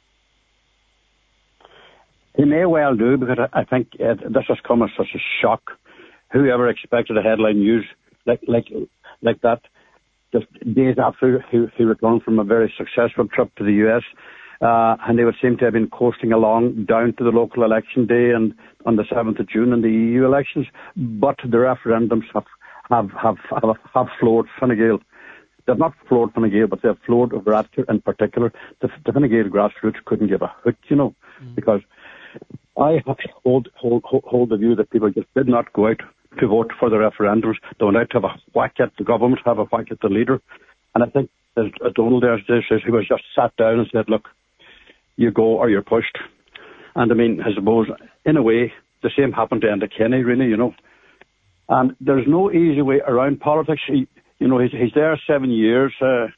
He may well do, because I think this has come as such a shock. Whoever expected a headline news like that just days after he returned from a very successful trip to the US, and they would seem to have been coasting along down to the local election day and on the 7th of June in the EU elections. But the referendums have floored Fine Gael. They've not floored Fine Gael, but they've floored Varadkar in particular. The Fine Gael grassroots couldn't give a hoot, because I hold the view that people just did not go out to vote for the referendums. They went out to have a whack at the government, have a whack at the leader. And I think Donald there says he was just sat down and said, look, you go or you're pushed. And I mean, I suppose, in a way, the same happened to Enda Kenny, really, And there's no easy way around politics. He's there 7 years.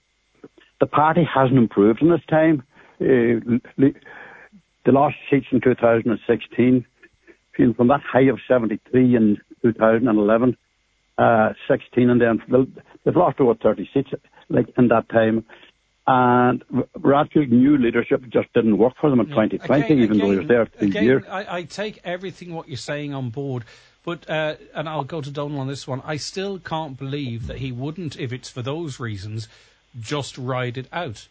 The party hasn't improved in this time. They lost seats in 2016. From that high of 73 in 2011, 16, and then they've lost over 30 seats in that time. And Varadkar's new leadership just didn't work for them in 2020, even though he was there 2 years. I take everything what you're saying on board, but and I'll go to Donald on this one. I still can't believe that he wouldn't, if it's for those reasons, just ride it out.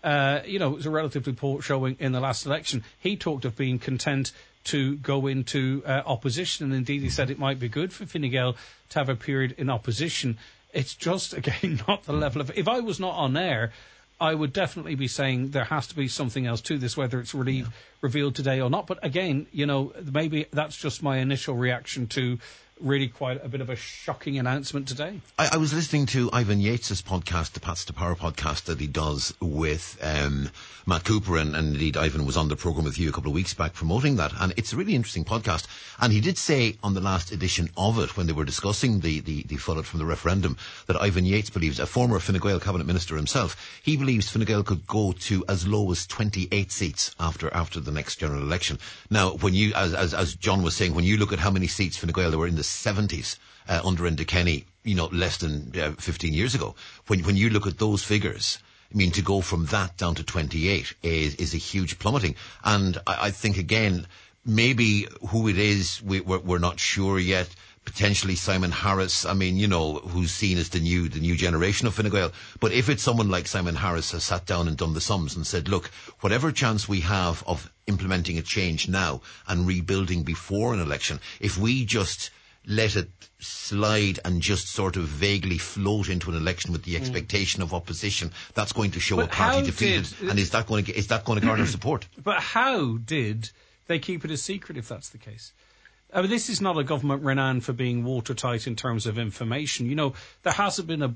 It was a relatively poor showing in the last election. He talked of being content to go into opposition, and indeed he said it might be good for Fine Gael to have a period in opposition. It's just, again, not the level of... If I was not on air, I would definitely be saying there has to be something else to this, whether it's revealed today or not. But again, maybe that's just my initial reaction to really quite a bit of a shocking announcement today. I was listening to Ivan Yates's podcast, the Pats to Power podcast that he does with Matt Cooper, and indeed Ivan was on the programme with you a couple of weeks back promoting that, and it's a really interesting podcast. And he did say on the last edition of it, when they were discussing the fallout from the referendum, that Ivan Yates believes, a former Fine Gael cabinet minister himself, he believes Fine Gael could go to as low as 28 seats after the next general election. Now, when you, as John was saying, when you look at how many seats Fine Gael there were in the 70s under Enda Kenny, less than 15 years ago. When you look at those figures, I mean, to go from that down to 28 is a huge plummeting. And I think, again, maybe who it is, we're not sure yet. Potentially Simon Harris, I mean, who's seen as the new generation of Fine Gael. But if it's someone like Simon Harris has sat down and done the sums and said, look, whatever chance we have of implementing a change now and rebuilding before an election, if we just let it slide and just sort of vaguely float into an election with the expectation of opposition, that's going to show a party defeated. And is that going to garner support? But how did they keep it a secret if that's the case? I mean, this is not a government renowned for being watertight in terms of information. There hasn't been,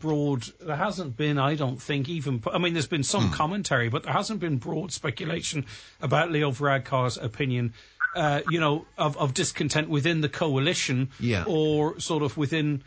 I don't think, there's been some commentary, but there hasn't been broad speculation about Leo Varadkar's opinion, of discontent within the coalition, or sort of within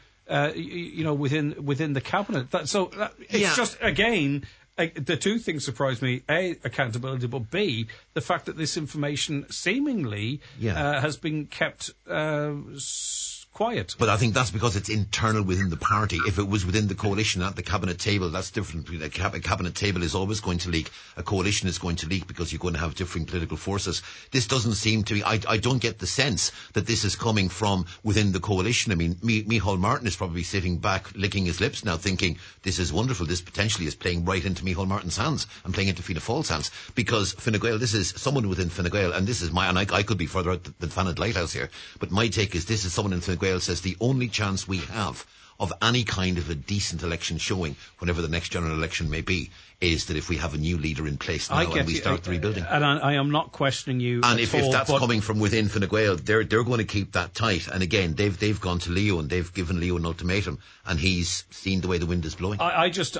the cabinet. It's just, again, the two things surprise me: A, accountability, but B, the fact that this information seemingly has been kept quiet. But I think that's because it's internal within the party. If it was within the coalition at the cabinet table, that's different. A cabinet table is always going to leak. A coalition is going to leak because you're going to have differing political forces. This doesn't seem to be, I don't get the sense that this is coming from within the coalition. I mean, Micheál Martin is probably sitting back, licking his lips now, thinking, this is wonderful. This potentially is playing right into Micheál Martin's hands and playing into Fianna Fáil's hands. Because Fine Gael, this is someone within Fine Gael, and this is and I could be further out than Fanad Lighthouse here, but my take is this is someone in Fine Gael says the only chance we have of any kind of a decent election showing, whenever the next general election may be, is that if we have a new leader in place now and we start the rebuilding. And I am not questioning you. And if that's coming from within Fine Gael, they're going to keep that tight. And again, they've gone to Leo and they've given Leo an ultimatum, and he's seen the way the wind is blowing. I just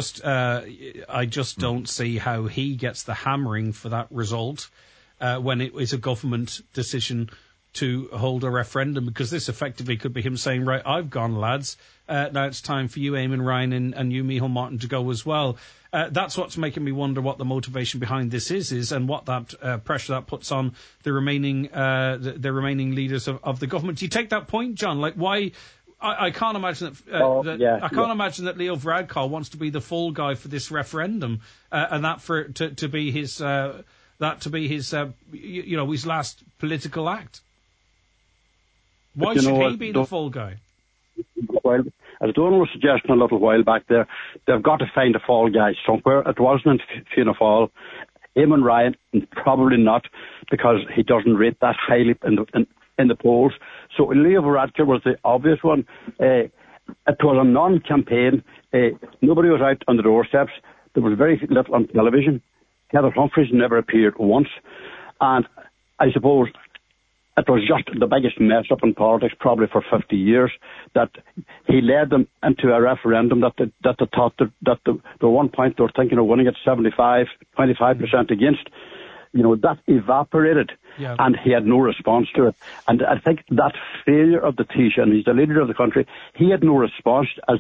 don't see how he gets the hammering for that result when it is a government decision to hold a referendum, because this effectively could be him saying, right, I've gone, lads. Now it's time for you, Eamon Ryan, and you, Micheál Martin, to go as well. That's what's making me wonder what the motivation behind this is and what that pressure that puts on the remaining leaders of the government. Do you take that point, John? Like, why? I can't imagine that. I can't imagine that Leo Varadkar wants to be the fall guy for this referendum, and that to be his his last political act. Why should he be the fall guy? Well, as Donald was suggesting a little while back there, they've got to find a fall guy somewhere. It wasn't Fianna Fáil. Eamon Ryan, probably not, because he doesn't rate that highly in the polls. So Leo Varadkar was the obvious one. It was a non-campaign. Nobody was out on the doorsteps. There was very little on television. Heather Humphreys never appeared once. And I suppose it was just the biggest mess up in politics probably for 50 years, that he led them into a referendum that they thought that the one point they were thinking of winning at 25% against. You know, that evaporated, and he had no response to it. And I think that failure of the Taoiseach, and he's the leader of the country, he had no response as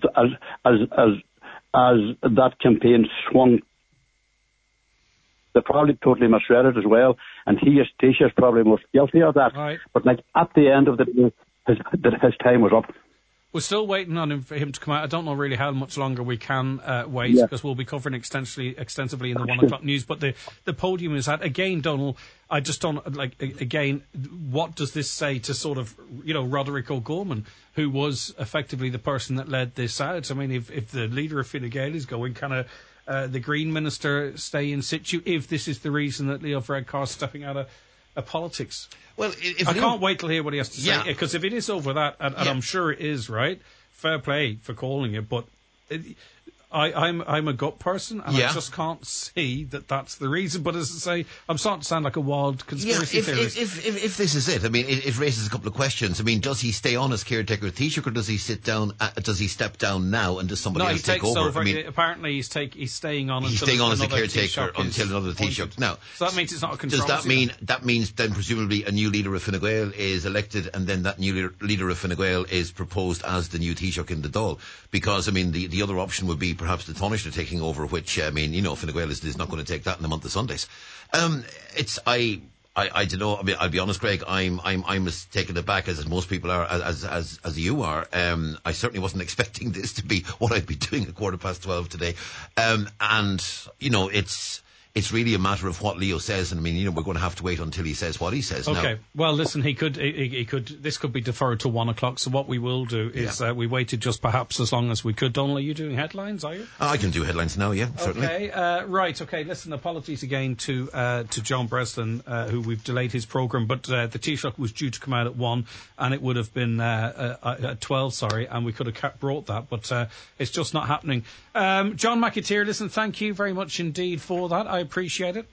that campaign swung. They probably totally misread it as well, and Taoiseach is probably most guilty of that. Right. But like at the end of the day, his time was up. We're still waiting on him for him to come out. I don't know really how much longer we can wait, because we'll be covering extensively in the 1 o'clock news. But the podium is at, again, Donald, I just don't, again, what does this say to sort of, Roderick O'Gorman, who was effectively the person that led this out? I mean, if the leader of Fine Gael is going, can the Green Minister stay in situ, if this is the reason that Leo Varadkar is stepping out of politics? Well, I can't wait to hear what he has to say, because if it is over that, and I'm sure it is, right, fair play for calling it, but I'm a gut person, and I just can't see that that's the reason. But as I say, I'm starting to sound like a wild conspiracy theorist. If this is it, I mean, it raises a couple of questions. I mean, does he stay on as caretaker of Taoiseach, or does he sit down? Does he step down now, and does somebody else take over? No, he takes over. Apparently, he's staying on. He's staying on as a caretaker until another Taoiseach. Now, so that means it's not a controversy. Does that mean that means then presumably a new leader of Fine Gael is elected, and then that new leader of Fine Gael is proposed as the new Taoiseach in the Dáil? Because I mean, the other option would be perhaps the Taoiseach taking over, which, I mean, Fine Gael is not going to take that in the month of Sundays. I don't know. I mean, I'll be honest, Greg. I'm as taken aback as most people are, as you are. I certainly wasn't expecting this to be what I'd be doing at 12:15 today. It's really a matter of what Leo says, and I mean, we're going to have to wait until he says what he says. Okay. Now, well, listen, he could. This could be deferred to 1 o'clock. So what we will do is we waited just perhaps as long as we could. Donald, are you doing headlines? Are you? I can do headlines now. Yeah, certainly. Okay. Right. Okay. Listen. Apologies again to John Breslin, who we've delayed his programme, but the Taoiseach was due to come out at 1, and it would have been at 12. Sorry, and we could have brought that, but it's just not happening. John McAteer, listen, thank you very much indeed for that. I appreciate it.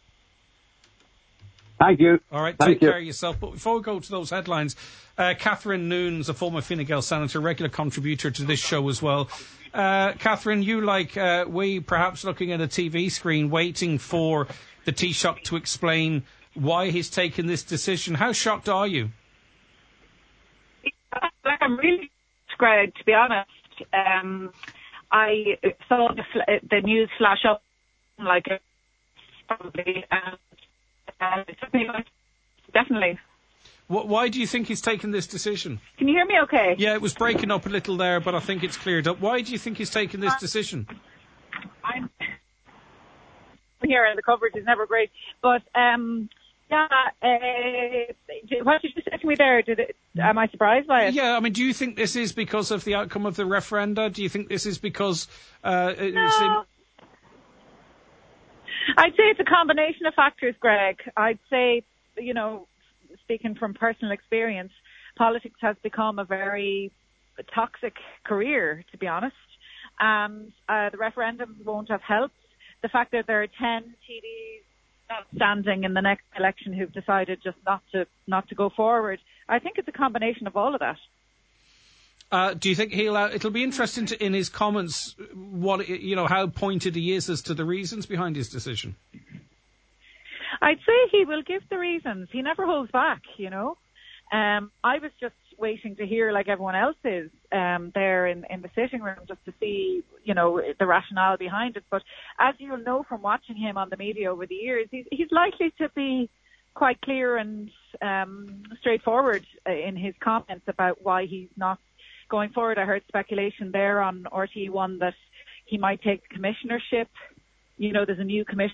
Thank you. All right, take care of yourself. But before we go to those headlines, Catherine Noons, a former Fine Gael senator, regular contributor to this show as well. Catherine, you like we perhaps looking at a TV screen waiting for the Taoiseach to explain why he's taken this decision. How shocked are you? I'm really Greg, to be honest. I saw the news flash up probably, and it took me definitely. Why do you think he's taken this decision? Can you hear me okay? Yeah, it was breaking up a little there, but I think it's cleared up. Why do you think he's taken this decision? I'm here and the coverage is never great. But, what did you say to me there? Am I surprised by it? Yeah, I mean, do you think this is because of the outcome of the referenda? Do you think this is because... No. I'd say it's a combination of factors, Greg. I'd say, speaking from personal experience, politics has become a very toxic career, to be honest. And the referendums won't have helped. The fact that there are 10 TDs not standing in the next election who've decided just not to go forward, I think it's a combination of all of that. Do you think it'll be interesting in his comments how pointed he is as to the reasons behind his decision? I'd say he will give the reasons. He never holds back, I was just waiting to hear, like everyone else is, there in the sitting room, just to see, the rationale behind it. But as you'll know from watching him on the media over the years, he's likely to be quite clear and straightforward in his comments about why he's not going forward. I heard speculation there on RTE1 that he might take the commissionership. There's a new commissioner.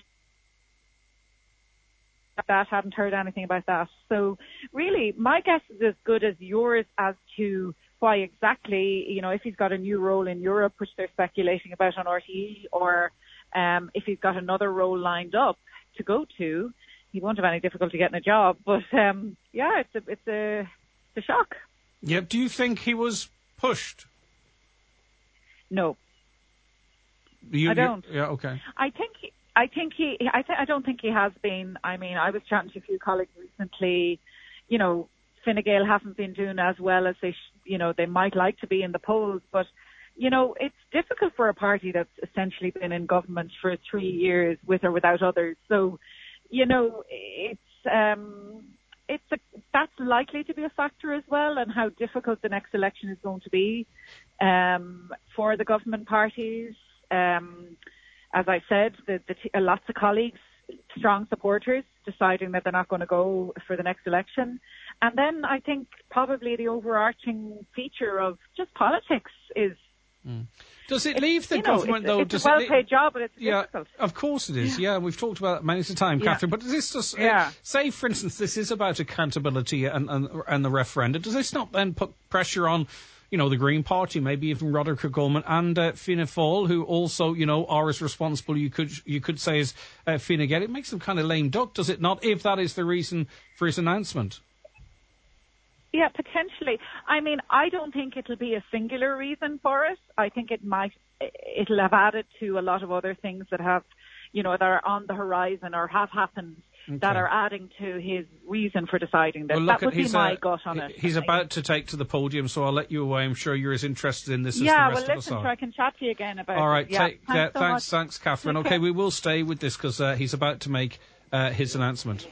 That hadn't heard anything about that. So really, my guess is as good as yours as to why exactly, if he's got a new role in Europe, which they're speculating about on RTE, or if he's got another role lined up to go to, he won't have any difficulty getting a job. But it's a shock. Yeah. Do you think he was pushed? No. I don't. Yeah. Okay. I don't think he has been. I mean, I was chatting to a few colleagues recently. Fine Gael haven't been doing as well as they might like to be in the polls, but it's difficult for a party that's essentially been in government for 3 years with or without others. So, that's likely to be a factor as well, and how difficult the next election is going to be for the government parties. As I said, lots of colleagues, strong supporters, deciding that they're not going to go for the next election. And then I think probably the overarching feature of just politics is... Does it leave the government, though? It's a well-paid job, but it's difficult. Of course it is, yeah. We've talked about that many times, Catherine. But does this just... say, for instance, this is about accountability and the referenda. Does this not then put pressure on... the Green Party, maybe even Roderick O'Gorman and Fianna Fáil, who also, are as responsible, you could say, as Fine Gael. It makes them kind of lame duck, does it not, if that is the reason for his announcement? Yeah, potentially. I mean, I don't think it'll be a singular reason for it. I think it'll have added to a lot of other things that have, that are on the horizon or have happened. Okay. That are adding to his reason for deciding this. Well, that would be my gut on it. He's about to take to the podium, so I'll let you away. I'm sure you're as interested in this as the rest of us are. Yeah, well, listen, so I can chat to you again about it. All right, thanks, Catherine. Okay, we will stay with this because he's about to make his announcement.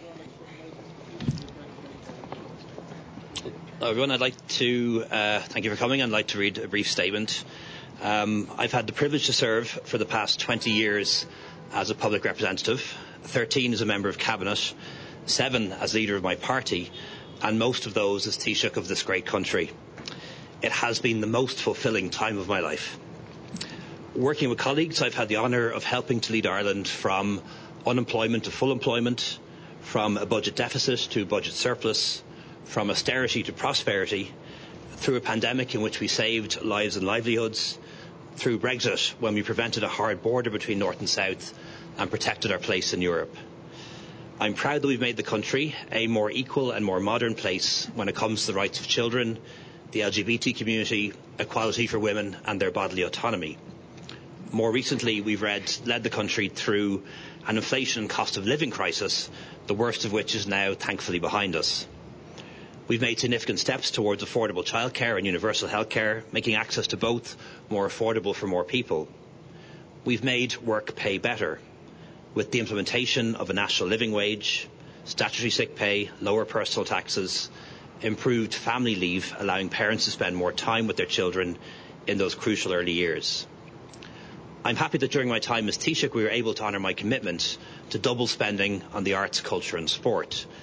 Hello, everyone. I'd like to thank you for coming. I'd like to read a brief statement. I've had the privilege to serve for the past 20 years as a public representative, 13 as a member of Cabinet, 7 as leader of my party, and most of those as Taoiseach of this great country. It has been the most fulfilling time of my life. Working with colleagues, I've had the honour of helping to lead Ireland from unemployment to full employment, from a budget deficit to budget surplus, from austerity to prosperity, through a pandemic in which we saved lives and livelihoods, through Brexit when we prevented a hard border between North and South and protected our place in Europe. I'm proud that we've made the country a more equal and more modern place when it comes to the rights of children, the LGBT community, equality for women and their bodily autonomy. More recently, we've led the country through an inflation and cost of living crisis, the worst of which is now thankfully behind us. We've made significant steps towards affordable childcare and universal healthcare, making access to both more affordable for more people. We've made work pay better, with the implementation of a national living wage, statutory sick pay, lower personal taxes, improved family leave, allowing parents to spend more time with their children in those crucial early years. I'm happy that during my time as Taoiseach we were able to honour my commitment to double spending on the arts, culture and sport.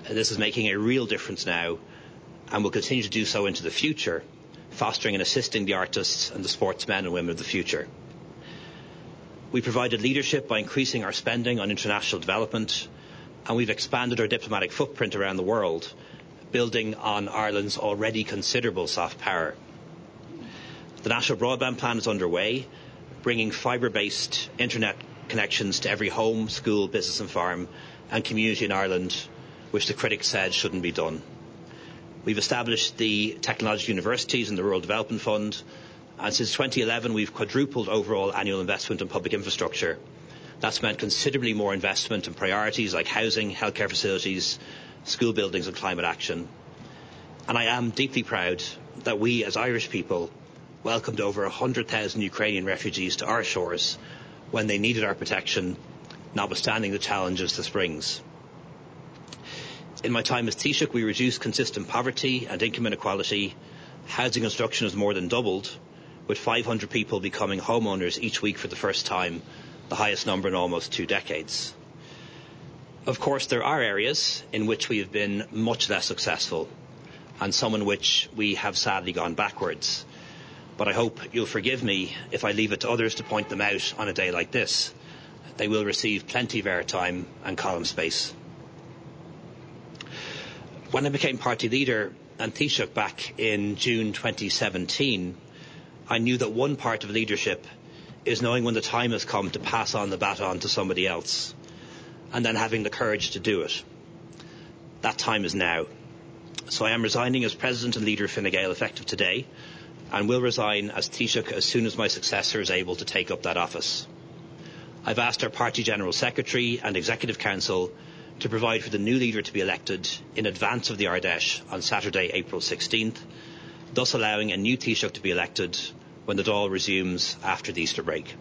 This is making a real difference now and will continue to do so into the future, fostering and assisting the artists and the sportsmen and women of the future. We provided leadership by increasing our spending on international development, and we've expanded our diplomatic footprint around the world, building on Ireland's already considerable soft power. The National Broadband Plan is underway, bringing fibre-based internet connections to every home, school, business and farm and community in Ireland, which the critics said shouldn't be done. We've established the Technological Universities and the Rural Development Fund, and since 2011 we've quadrupled overall annual investment in public infrastructure. That's meant considerably more investment in priorities like housing, healthcare facilities, school buildings and climate action. And I am deeply proud that we as Irish people welcomed over 100,000 Ukrainian refugees to our shores when they needed our protection, notwithstanding the challenges this brings. In my time as Taoiseach, we reduced consistent poverty and income inequality. Housing construction has more than doubled, with 500 people becoming homeowners each week for the first time, the highest number in almost 2 decades. Of course, there are areas in which we have been much less successful, and some in which we have sadly gone backwards. But I hope you'll forgive me if I leave it to others to point them out on a day like this. They will receive plenty of airtime and column space. When I became party leader and Taoiseach back in June 2017, I knew that one part of leadership is knowing when the time has come to pass on the baton to somebody else, and then having the courage to do it. That time is now. So I am resigning as President and Leader of Fine Gael effective today, and will resign as Taoiseach as soon as my successor is able to take up that office. I've asked our Party General Secretary and Executive Council to provide for the new leader to be elected in advance of the Ardèche on Saturday, April 16th, thus allowing a new Taoiseach to be elected when the Dáil resumes after the Easter break.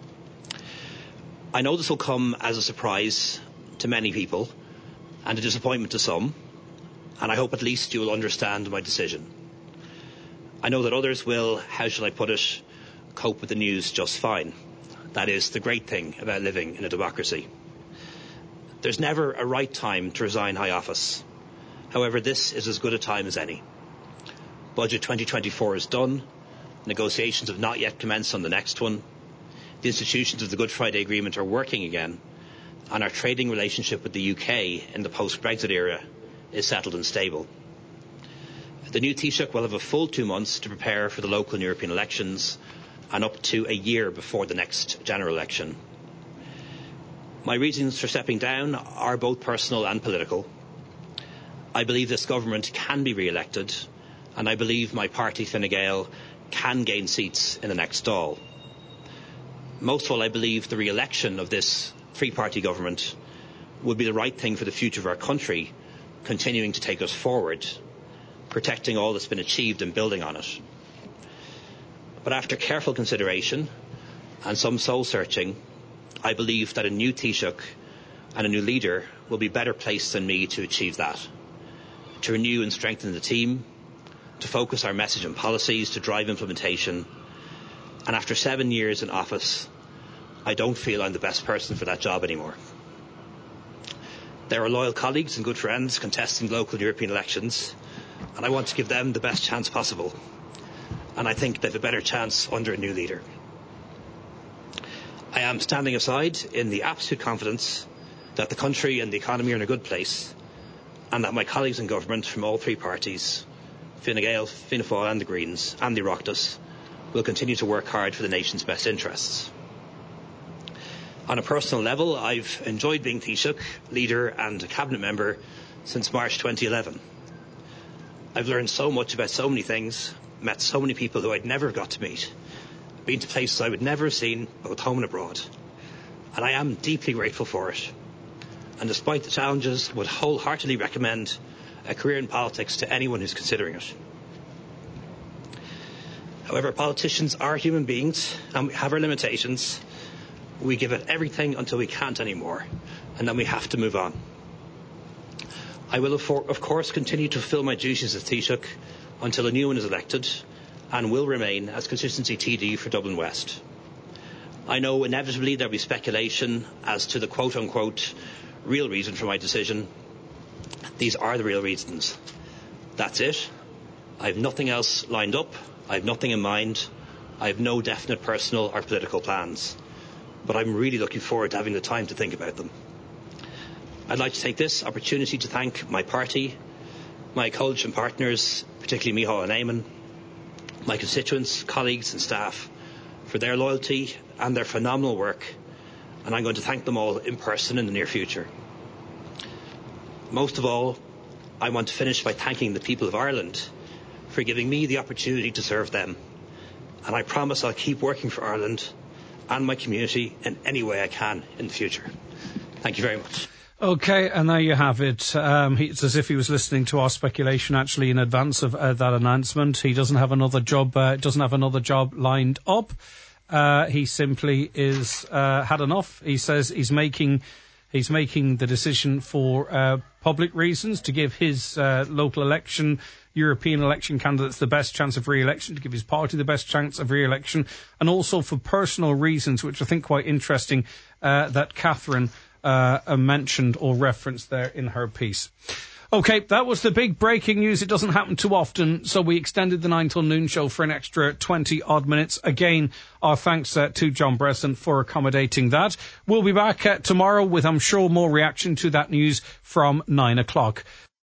I know this will come as a surprise to many people and a disappointment to some, and I hope at least you will understand my decision. I know that others will, how shall I put it, cope with the news just fine. That is the great thing about living in a democracy. There's never a right time to resign high office. However, this is as good a time as any. Budget 2024 is done. Negotiations have not yet commenced on the next one. The institutions of the Good Friday Agreement are working again, and our trading relationship with the UK in the post-Brexit era is settled and stable. The new Taoiseach will have a full 2 months to prepare for the local and European elections, and up to a year before the next general election. My reasons for stepping down are both personal and political. I believe this government can be re-elected, and I believe my party, Fine Gael, can gain seats in the next Dáil. Most of all, I believe the re-election of this three-party government would be the right thing for the future of our country, continuing to take us forward, protecting all that's been achieved and building on it. But after careful consideration and some soul-searching, I believe that a new Taoiseach and a new leader will be better placed than me to achieve that, to renew and strengthen the team, to focus our message and policies, to drive implementation. And after 7 years in office, I don't feel I'm the best person for that job anymore. There are loyal colleagues and good friends contesting local European elections, and I want to give them the best chance possible. And I think they have a better chance under a new leader. I am standing aside in the absolute confidence that the country and the economy are in a good place, and that my colleagues in government from all three parties, Fine Gael, Fianna Fáil and the Greens and the Oireachtas, will continue to work hard for the nation's best interests. On a personal level, I've enjoyed being Taoiseach, leader and a cabinet member since March 2011. I've learned so much about so many things, met so many people who I'd never got to meet, been to places I would never have seen, both home and abroad. And I am deeply grateful for it. And despite the challenges, would wholeheartedly recommend a career in politics to anyone who's considering it. However, politicians are human beings and we have our limitations. We give it everything until we can't anymore, and then we have to move on. I will, of course, continue to fulfil my duties as Taoiseach until a new one is elected, and will remain as constituency TD for Dublin West. I know inevitably there will be speculation as to the quote-unquote real reason for my decision, These are the real reasons. That's it. I have nothing else lined up. I have nothing in mind. I have no definite personal or political plans. But I'm really looking forward to having the time to think about them. I'd like to take this opportunity to thank my party, my coalition partners, particularly Micheál and Eamon, my constituents, colleagues and staff for their loyalty and their phenomenal work, and I'm going to thank them all in person in the near future. Most of all, I want to finish by thanking the people of Ireland for giving me the opportunity to serve them, and I promise I'll keep working for Ireland and my community in any way I can in the future. Thank you very much. Okay, and there you have it. It's as if he was listening to our speculation actually in advance of that announcement. He doesn't have another job. Lined up. He simply is had enough. He says he's making the decision for public reasons, to give his local election, European election candidates the best chance of re-election, to give his party the best chance of re-election, and also for personal reasons, which I think quite interesting, that Catherine mentioned or referenced there in her piece. Okay, that was the big breaking news. It doesn't happen too often, so we extended the 9 till noon show for an extra 20 odd minutes. Again, our thanks to John Breslin for accommodating that. We'll be back tomorrow with, I'm sure, more reaction to that news from 9 o'clock.